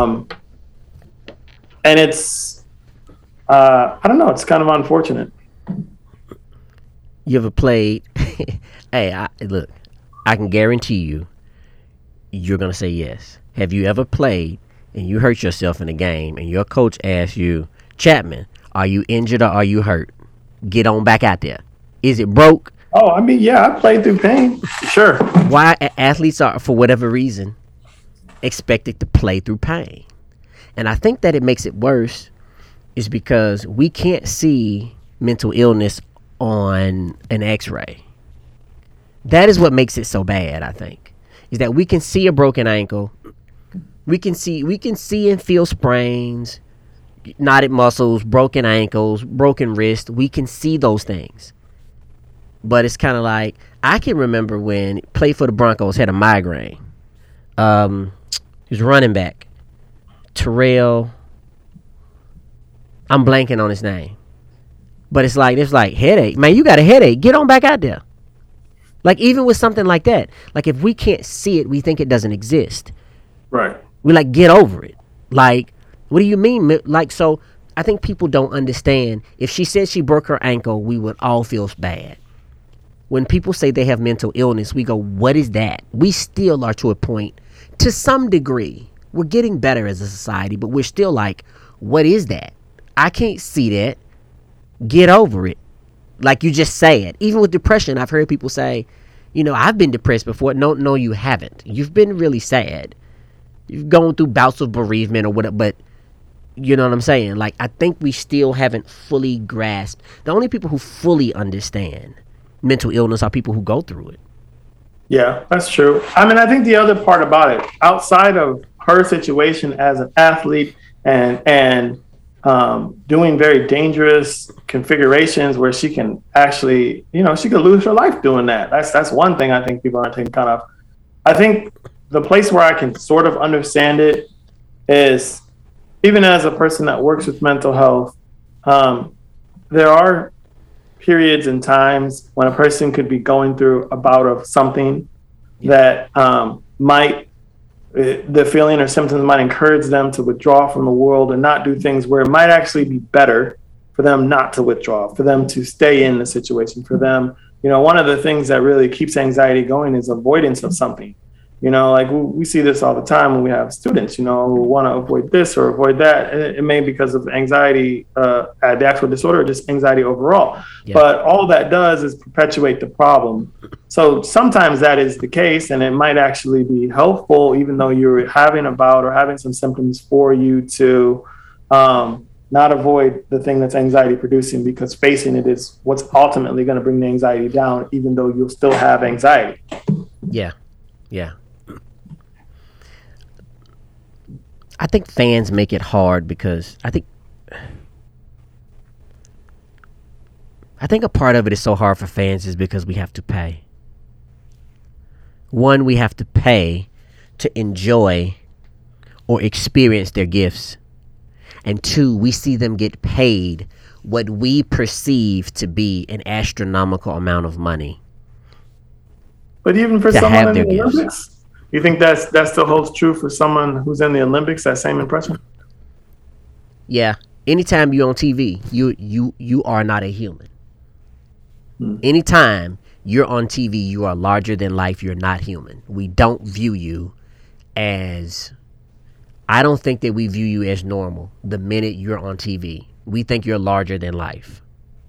And it's, I don't know, it's kind of unfortunate. You ever played? Hey, look, I can guarantee you're going to say yes. Have you ever played and you hurt yourself in a game and your coach asks you, Chapman, are you injured or are you hurt? Get on back out there. Is it broke? Oh, I mean, yeah, I played through pain. Sure. Why athletes are, for whatever reason, expected to play through pain. And I think that it makes it worse is because we can't see mental illness on an x-ray. That is what makes it so bad, I think, is that we can see a broken ankle. We can see and feel sprains, knotted muscles, broken ankles, broken wrist. We can see those things. But it's kind of like, I can remember when played for the Broncos, had a migraine. He was running back. Terrell. I'm blanking on his name. But it's like headache. Man, you got a headache. Get on back out there. Like, even with something like that. Like, if we can't see it, we think it doesn't exist. Right. We like, get over it. Like, what do you mean? Like, so I think people don't understand. If she said she broke her ankle, we would all feel bad. When people say they have mental illness, we go, what is that? We still are to a point, to some degree. We're getting better as a society, but we're still like, what is that? I can't see that. Get over it. Like, you just say it. Even with depression, I've heard people say, you know, I've been depressed before. No, you haven't. You've been really sad. You've gone through bouts of bereavement or whatever, but you know what I'm saying? Like, I think we still haven't fully grasped. The only people who fully understand mental illness are people who go through it. Yeah, that's true. I mean, I think the other part about it, outside of her situation as an athlete and doing very dangerous configurations where she can actually, you know, she could lose her life doing that. That's one thing I think people aren't taking account of. I think the place where I can sort of understand it is, even as a person that works with mental health, there are periods and times when a person could be going through a bout of something that the feeling or symptoms might encourage them to withdraw from the world and not do things where it might actually be better for them not to withdraw, for them to stay in the situation, for them. You know, one of the things that really keeps anxiety going is avoidance of something. You know, like we see this all the time when we have students, you know, who want to avoid this or avoid that. It may be because of anxiety, the actual disorder, or just anxiety overall. Yeah. But all that does is perpetuate the problem. So sometimes that is the case, and it might actually be helpful, even though you're having a bout or having some symptoms, for you to not avoid the thing that's anxiety producing, because facing it is what's ultimately going to bring the anxiety down, even though you'll still have anxiety. Yeah. Yeah. I think fans make it hard because I think a part of it is so hard for fans is because we have to pay. One, we have to pay to enjoy or experience their gifts. And two, we see them get paid what we perceive to be an astronomical amount of money. But even for someone in the Olympics, you think that still holds true for someone who's in the Olympics, that same impression? Yeah. Anytime you're on TV, you are not a human. Anytime you're on TV, you are larger than life. You're not human. We don't view you as, I don't think that we view you as normal the minute you're on TV. We think you're larger than life.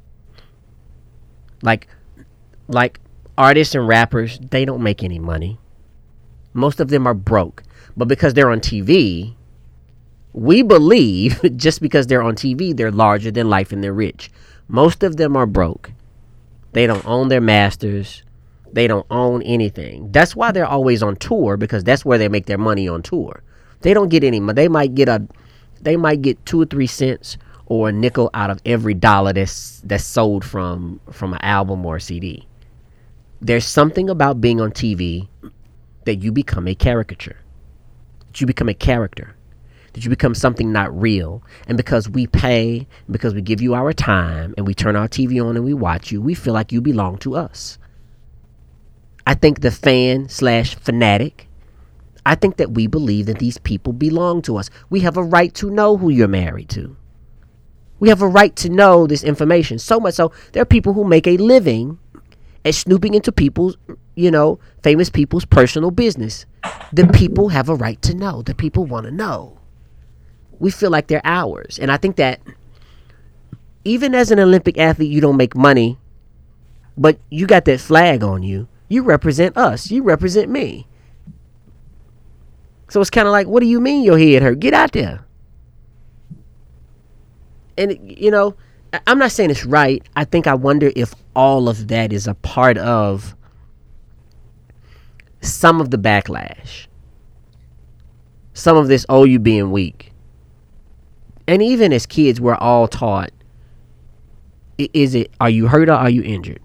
Like artists and rappers, they don't make any money. Most of them are broke. But because they're on TV, we believe just because they're on TV, they're larger than life and they're rich. Most of them are broke. They don't own their masters. They don't own anything. That's why they're always on tour, because that's where they make their money, on tour. They don't get any money. They might get 2 or 3 cents or a nickel out of every dollar that's sold from an album or a CD. There's something about being on TV that you become a caricature, that you become a character, that you become something not real. And because we pay, because we give you our time and we turn our TV on and we watch you, we feel like you belong to us. I think the fan/fanatic, I think that we believe that these people belong to us. We have a right to know who you're married to. We have a right to know this information. So much so, there are people who make a living at snooping into people's, famous people's personal business. The people have a right to know. The people want to know. We feel like they're ours. And I think that even as an Olympic athlete, you don't make money, but you got that flag on you. You represent us. You represent me. So it's kind of like, what do you mean your head hurt? Get out there. And, I'm not saying it's right. I wonder if all of that is a part of some of the backlash. Some of this, you being weak. And even as kids, we're all taught, are you hurt or are you injured?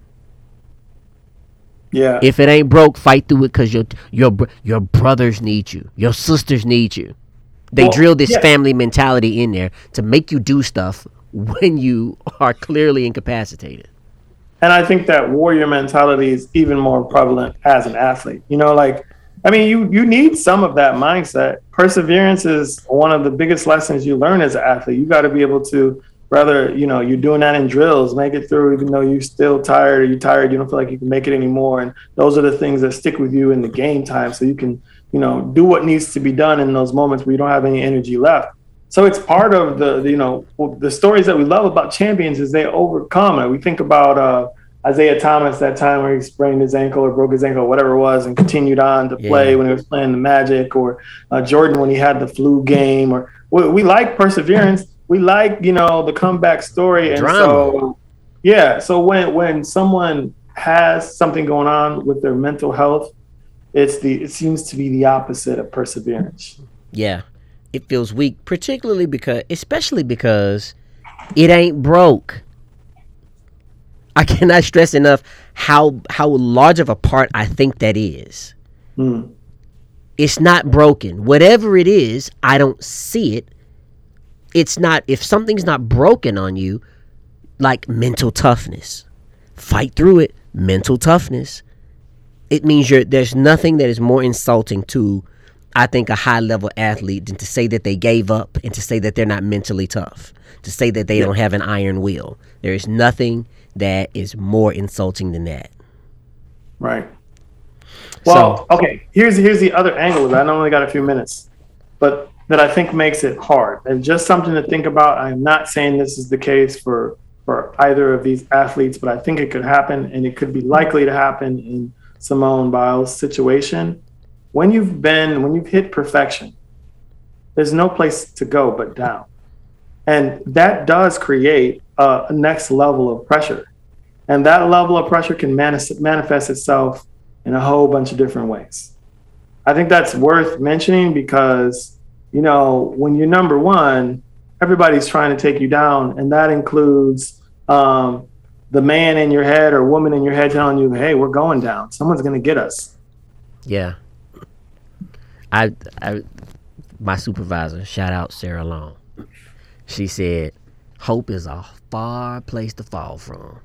Yeah. If it ain't broke, fight through it, because your brothers need you. Your sisters need you. They drill this family mentality in there to make you do stuff when you are clearly incapacitated. And I think that warrior mentality is even more prevalent as an athlete. You need some of that mindset. Perseverance is one of the biggest lessons you learn as an athlete. You got to be able to, whether, you're doing that in drills, make it through, even though you're still tired, or you don't feel like you can make it anymore. And those are the things that stick with you in the game time. So you can, do what needs to be done in those moments where you don't have any energy left. So it's part of the stories that we love about champions is they overcome it. We think about Isaiah Thomas, that time where he sprained his ankle or broke his ankle, or whatever it was, and continued on to play when he was playing the Magic, or Jordan when he had the flu game. Or we like perseverance. We like, the comeback story. And drama. So when someone has something going on with their mental health, it seems to be the opposite of perseverance. Yeah. It feels weak, especially because it ain't broke. I cannot stress enough how large of a part I think that is. It's not broken. Whatever it is, I don't see it. It's not, if something's not broken on you, like mental toughness, fight through it, mental toughness. It means there's nothing that is more insulting to, I think, a high-level athlete than to say that they gave up and to say that they're not mentally tough, to say that they don't have an iron will. There is nothing that is more insulting than that. Right. Well, okay, here's the other angle. I only got a few minutes, but that I think makes it hard. And just something to think about. I'm not saying this is the case for either of these athletes, but I think it could happen, and it could be likely to happen in Simone Biles' situation. When you've hit perfection, there's no place to go but down. And that does create a next level of pressure. And that level of pressure can manifest itself in a whole bunch of different ways. I think that's worth mentioning because, when you're number one, everybody's trying to take you down. And that includes the man in your head or woman in your head telling you, hey, we're going down. Someone's going to get us. Yeah. My supervisor, shout out Sarah Long. She said, hope is a far place to fall from.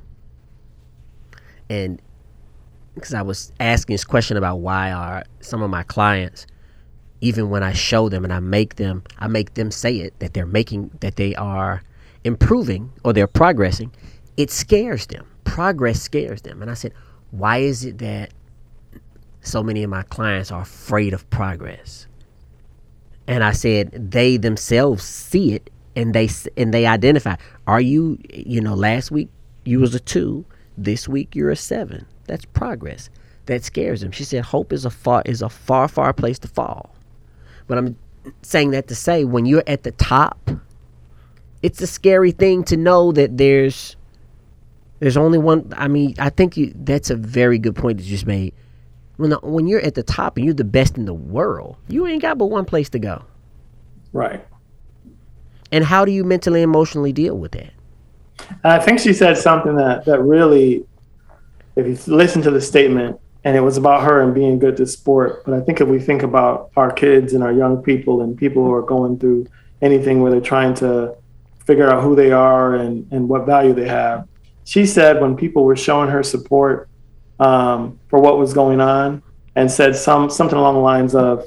And because I was asking this question about why are some of my clients, even when I show them and I make them say it, that they are improving or they're progressing, it scares them. Progress scares them. And I said, why is it that so many of my clients are afraid of progress? And I said, they themselves see it and they identify. Are you, last week you was a 2, this week you're a 7. That's progress. That scares them. She said, hope is a far place to fall. But I'm saying that to say, when you're at the top, it's a scary thing to know that there's only one. I mean, I think that's a very good point that you just made. When you're at the top and you're the best in the world, you ain't got but one place to go. Right. And how do you mentally, emotionally deal with that? I think she said something that really, if you listen to the statement, and it was about her and being good to sport, but I think if we think about our kids and our young people and people who are going through anything where they're trying to figure out who they are and what value they have, she said when people were showing her support for what was going on and said something along the lines of,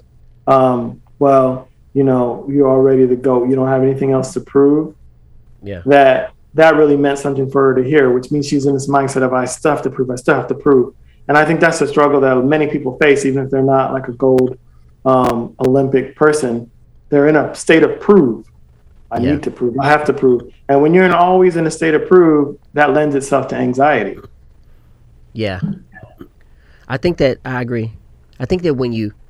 well, you're already the GOAT. You don't have anything else to prove. Yeah. That really meant something for her to hear, which means she's in this mindset of I still have to prove. And I think that's a struggle that many people face, even if they're not like a gold Olympic person. They're in a state of prove. I need to prove. I have to prove. And when you're always in a state of prove, that lends itself to anxiety. Yeah. I think that I agree. I think that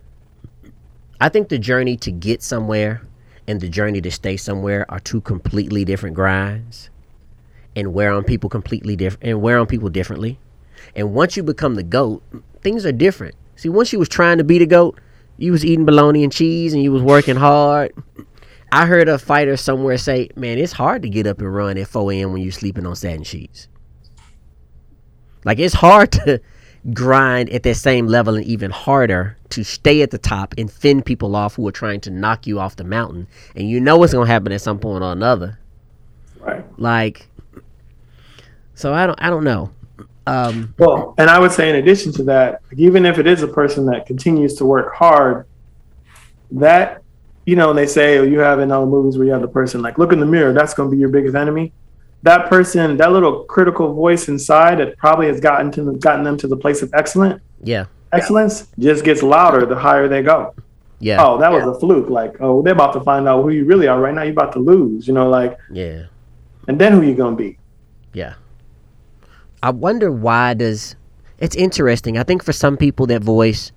I think the journey to get somewhere and the journey to stay somewhere are two completely different grinds and wear on people differently. And once you become the GOAT, things are different. See, once you was trying to be the GOAT, you was eating bologna and cheese and you was working hard. I heard a fighter somewhere say, man, it's hard to get up and run at 4 a.m. when you're sleeping on satin sheets. Like, it's hard to grind at that same level, and even harder to stay at the top and fend people off who are trying to knock you off the mountain. And you know what's going to happen at some point or another. Right. Like, so I don't know. Well, and I would say in addition to that, even if it is a person that continues to work hard, that, you know, they say, or you have in other movies where you have the person like, look in the mirror, that's going to be your biggest enemy. That person, that little critical voice inside that probably has gotten them to the place of excellence, just gets louder the higher they go. Yeah. Oh, that was a fluke. Like, oh, they're about to find out who you really are right now. You're about to lose, you know, like. Yeah. And then who you going to be? Yeah. I wonder why it's interesting. I think for some people that voice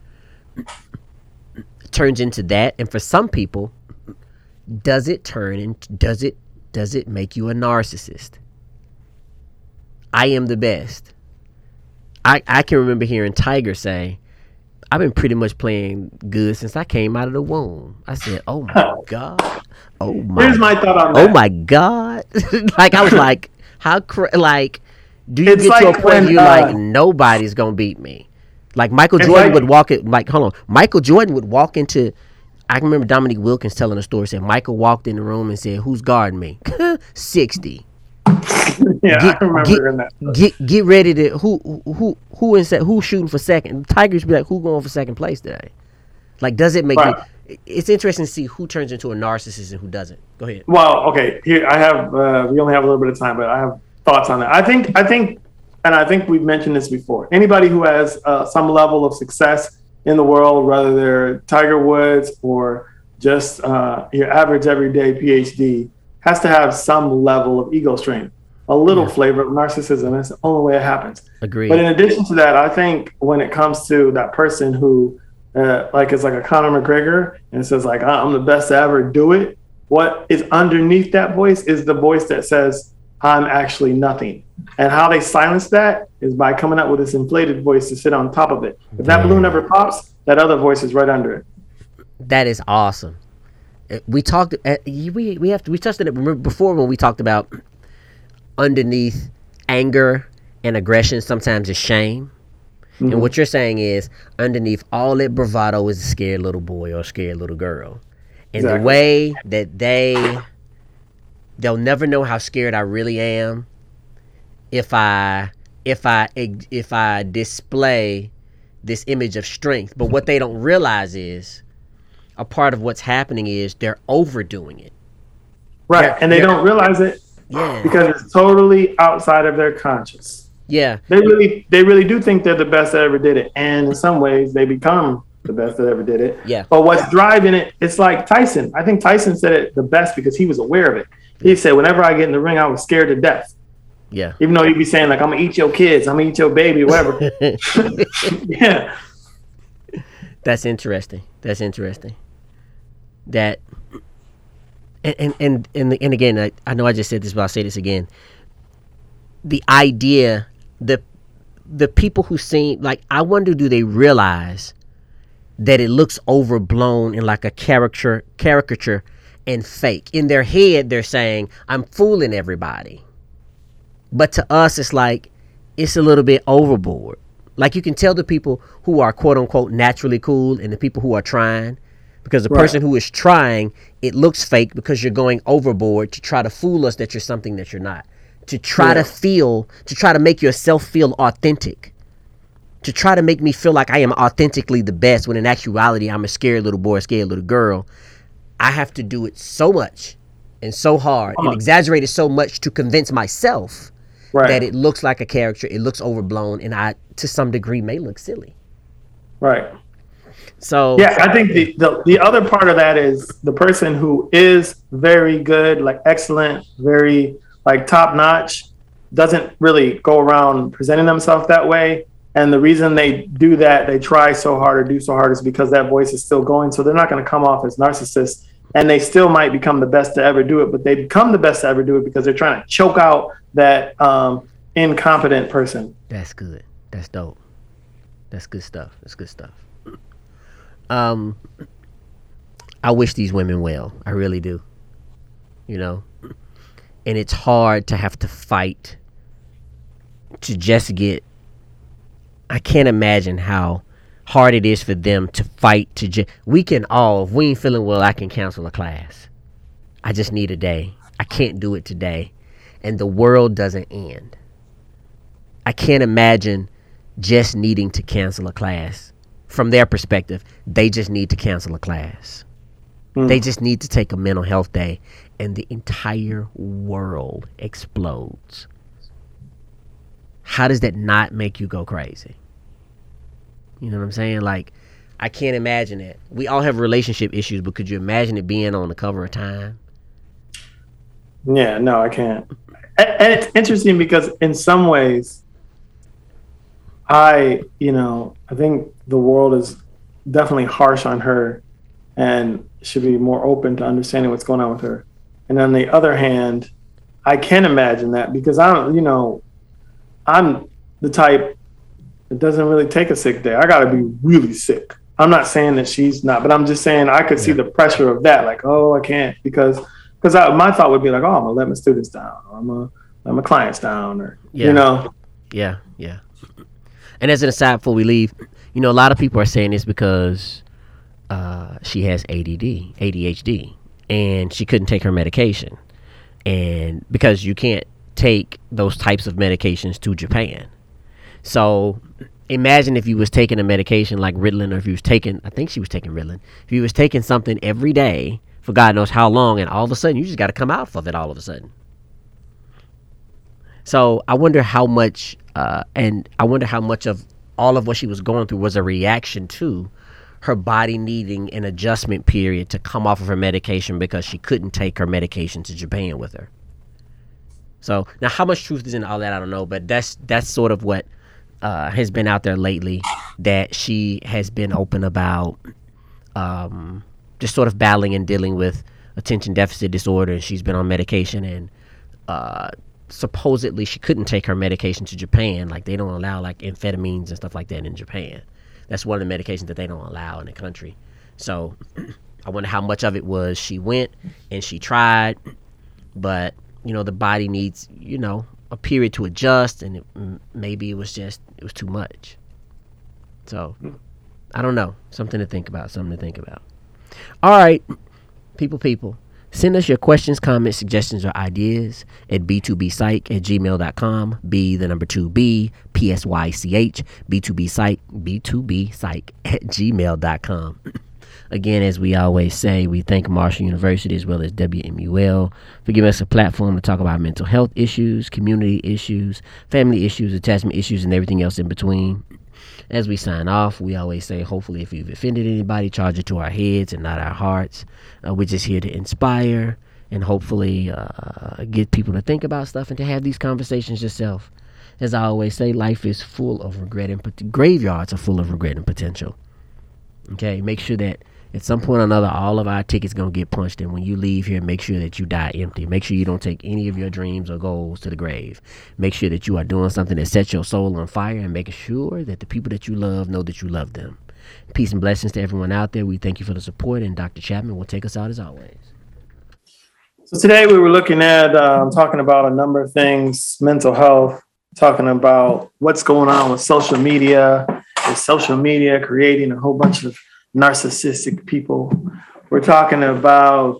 turns into that. And for some people, does it make you a narcissist? I am the best. I can remember hearing Tiger say, I've been pretty much playing good since I came out of the womb. I said, oh my God. Oh my. Here's my thought on that. Oh my God. Like, I was like, do you It's get to a like point when, where you're like, nobody's going to beat me? Like Michael Jordan would walk it, like, hold on. Michael Jordan would walk into, I can remember Dominique Wilkins telling a story, said Michael walked in the room and said, who's guarding me? 60. Yeah, I remember hearing that. Get ready to who's shooting for second? Tigers be like, who going for second place today? Like, does it make you? It's interesting to see who turns into a narcissist and who doesn't. Go ahead. Well, okay. Here I have. We only have a little bit of time, but I have thoughts on that. I think we've mentioned this before. Anybody who has some level of success in the world, whether they're Tiger Woods or just your average everyday PhD, has to have some level of ego strain, a little flavor of narcissism. That's the only way it happens. Agreed. But in addition to that, I think when it comes to that person who is like a Conor McGregor and says like, I'm the best to ever do it, what is underneath that voice is the voice that says, I'm actually nothing. And how they silence that is by coming up with this inflated voice to sit on top of it. If that balloon ever pops, that other voice is right under it. That is awesome. We talked. We touched on it before when we talked about underneath anger and aggression. Sometimes it's shame, and what you're saying is underneath all that bravado is a scared little boy or a scared little girl, and the way that they'll never know how scared I really am if I display this image of strength. But what they don't realize is a part of what's happening is they're overdoing it. Right. And they don't realize it because it's totally outside of their conscious. Yeah. They really do think they're the best that ever did it. And in some ways they become the best that ever did it. Yeah. But what's driving it, it's like Tyson. I think Tyson said it the best because he was aware of it. He said, whenever I get in the ring, I was scared to death. Yeah. Even though he'd be saying like, I'm gonna eat your kids, I'm gonna eat your baby, whatever. Yeah. That's interesting. That and again, I know I just said this, but I'll say this again. The idea, the people who seem like, I wonder, do they realize that it looks overblown and like a caricature and fake? In their head, they're saying, I'm fooling everybody. But to us, it's like, it's a little bit overboard. Like, you can tell the people who are quote unquote naturally cool and the people who are trying. Because the person who is trying, it looks fake because you're going overboard to try to fool us that you're something that you're not. To try to make yourself feel authentic. To try to make me feel like I am authentically the best, when in actuality I'm a scared little boy, a scared little girl. I have to do it so much and so hard and exaggerate it so much to convince myself that it looks like a character, it looks overblown, and I, to some degree, may look silly. Right. So yeah, I think the other part of that is the person who is very good, like excellent, very like top notch, doesn't really go around presenting themselves that way. And the reason they do that, they try so hard or do so hard, is because that voice is still going. So they're not going to come off as narcissists, and they still might become the best to ever do it. But they become the best to ever do it because they're trying to choke out that incompetent person. That's good. That's dope. That's good stuff. I wish these women well. I really do. you know, and it's hard to have to fight to just get. I can't imagine how hard it is for them to fight to just. We can all, if we ain't feeling well, I can cancel a class. I just need a day. I can't do it today, and the world doesn't end. I can't imagine just needing to cancel a class. From their perspective, they just need to cancel a class. They just need to take a mental health day, and the entire world explodes. How does that not make you go crazy? You know what I'm saying? Like, I can't imagine it. We all have relationship issues, but could you imagine it being on the cover of Time? Yeah, no, I can't. And it's interesting because in some ways, I think the world is definitely harsh on her and should be more open to understanding what's going on with her. And on the other hand, I can imagine that because I'm the type that doesn't really take a sick day. I got to be really sick. I'm not saying that she's not, but I'm just saying I could see the pressure of that. Like, oh, I can't because my thought would be like, oh, I'm gonna let my students down, or I'm gonna let my clients down, or Yeah. And as an aside, before we leave, a lot of people are saying this because she has ADHD, and she couldn't take her medication, and because you can't take those types of medications to Japan. So imagine if you was taking a medication like Ritalin, or if you was taking, I think she was taking Ritalin, if you was taking something every day for God knows how long, and all of a sudden you just got to come out of it all of a sudden. So I wonder how much, of all of what she was going through was a reaction to her body needing an adjustment period to come off of her medication because she couldn't take her medication to Japan with her. So now, how much truth is in all that, I don't know, but that's sort of what has been out there lately, that she has been open about just sort of battling and dealing with attention deficit disorder, and she's been on medication, and supposedly she couldn't take her medication to Japan. Like, they don't allow like amphetamines and stuff like that in Japan. That's one of the medications that they don't allow in the country. So I wonder how much of it was she went and she tried, but the body needs a period to adjust, and maybe it was too much. So I don't know. Something to think about. All right, people. Send us your questions, comments, suggestions, or ideas at b2bpsych@gmail.com. B2B PSYCH, B2bpsych@gmail.com. Again, as we always say, we thank Marshall University as well as WMUL for giving us a platform to talk about mental health issues, community issues, family issues, attachment issues, and everything else in between. As we sign off, we always say, hopefully, if you've offended anybody, charge it to our heads and not our hearts. We're just here to inspire and hopefully get people to think about stuff and to have these conversations yourself. As I always say, life is full of regret, and graveyards are full of regret and potential. Okay, make sure that at some point or another, all of our tickets going to get punched, and when you leave here, make sure that you die empty. Make sure you don't take any of your dreams or goals to the grave. Make sure that you are doing something that sets your soul on fire, and making sure that the people that you love know that you love them. Peace and blessings to everyone out there. We thank you for the support, and Dr. Chapman will take us out as always. So today we were looking at talking about a number of things, mental health, talking about what's going on with social media. Is social media creating a whole bunch of narcissistic people? We're talking about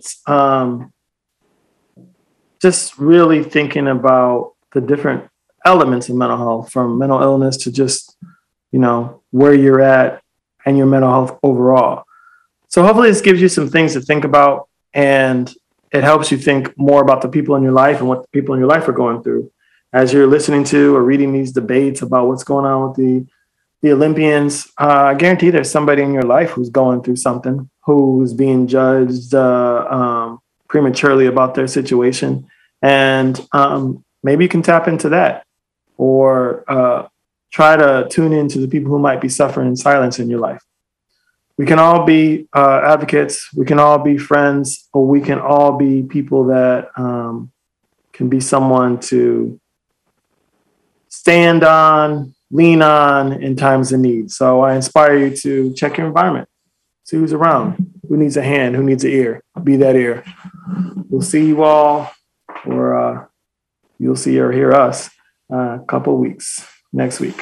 just really thinking about the different elements of mental health, from mental illness to just, where you're at and your mental health overall. So hopefully this gives you some things to think about, and it helps you think more about the people in your life and what the people in your life are going through. As you're listening to or reading these debates about what's going on with the Olympians, I guarantee there's somebody in your life who's going through something, who's being judged prematurely about their situation. And maybe you can tap into that, or try to tune into the people who might be suffering in silence in your life. We can all be advocates. We can all be friends, or we can all be people that can be someone to stand on, lean on in times of need. So I inspire you to check your environment. See who's around. Who needs a hand? Who needs an ear? Be that ear. We'll see you all, or you'll see or hear us a couple of weeks next week.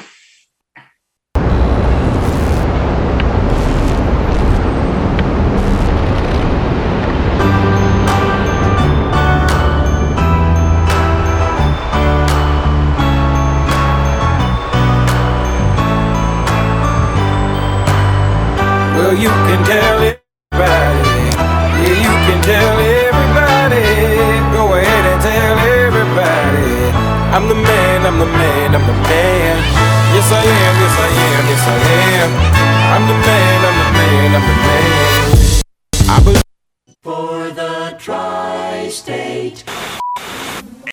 Well, you can tell everybody. Yeah, you can tell everybody. Go ahead and tell everybody. I'm the man, I'm the man, I'm the man. Yes, I am, yes, I am, yes, I am. I'm the man, I'm the man, I'm the man. I believe for the Tri-State.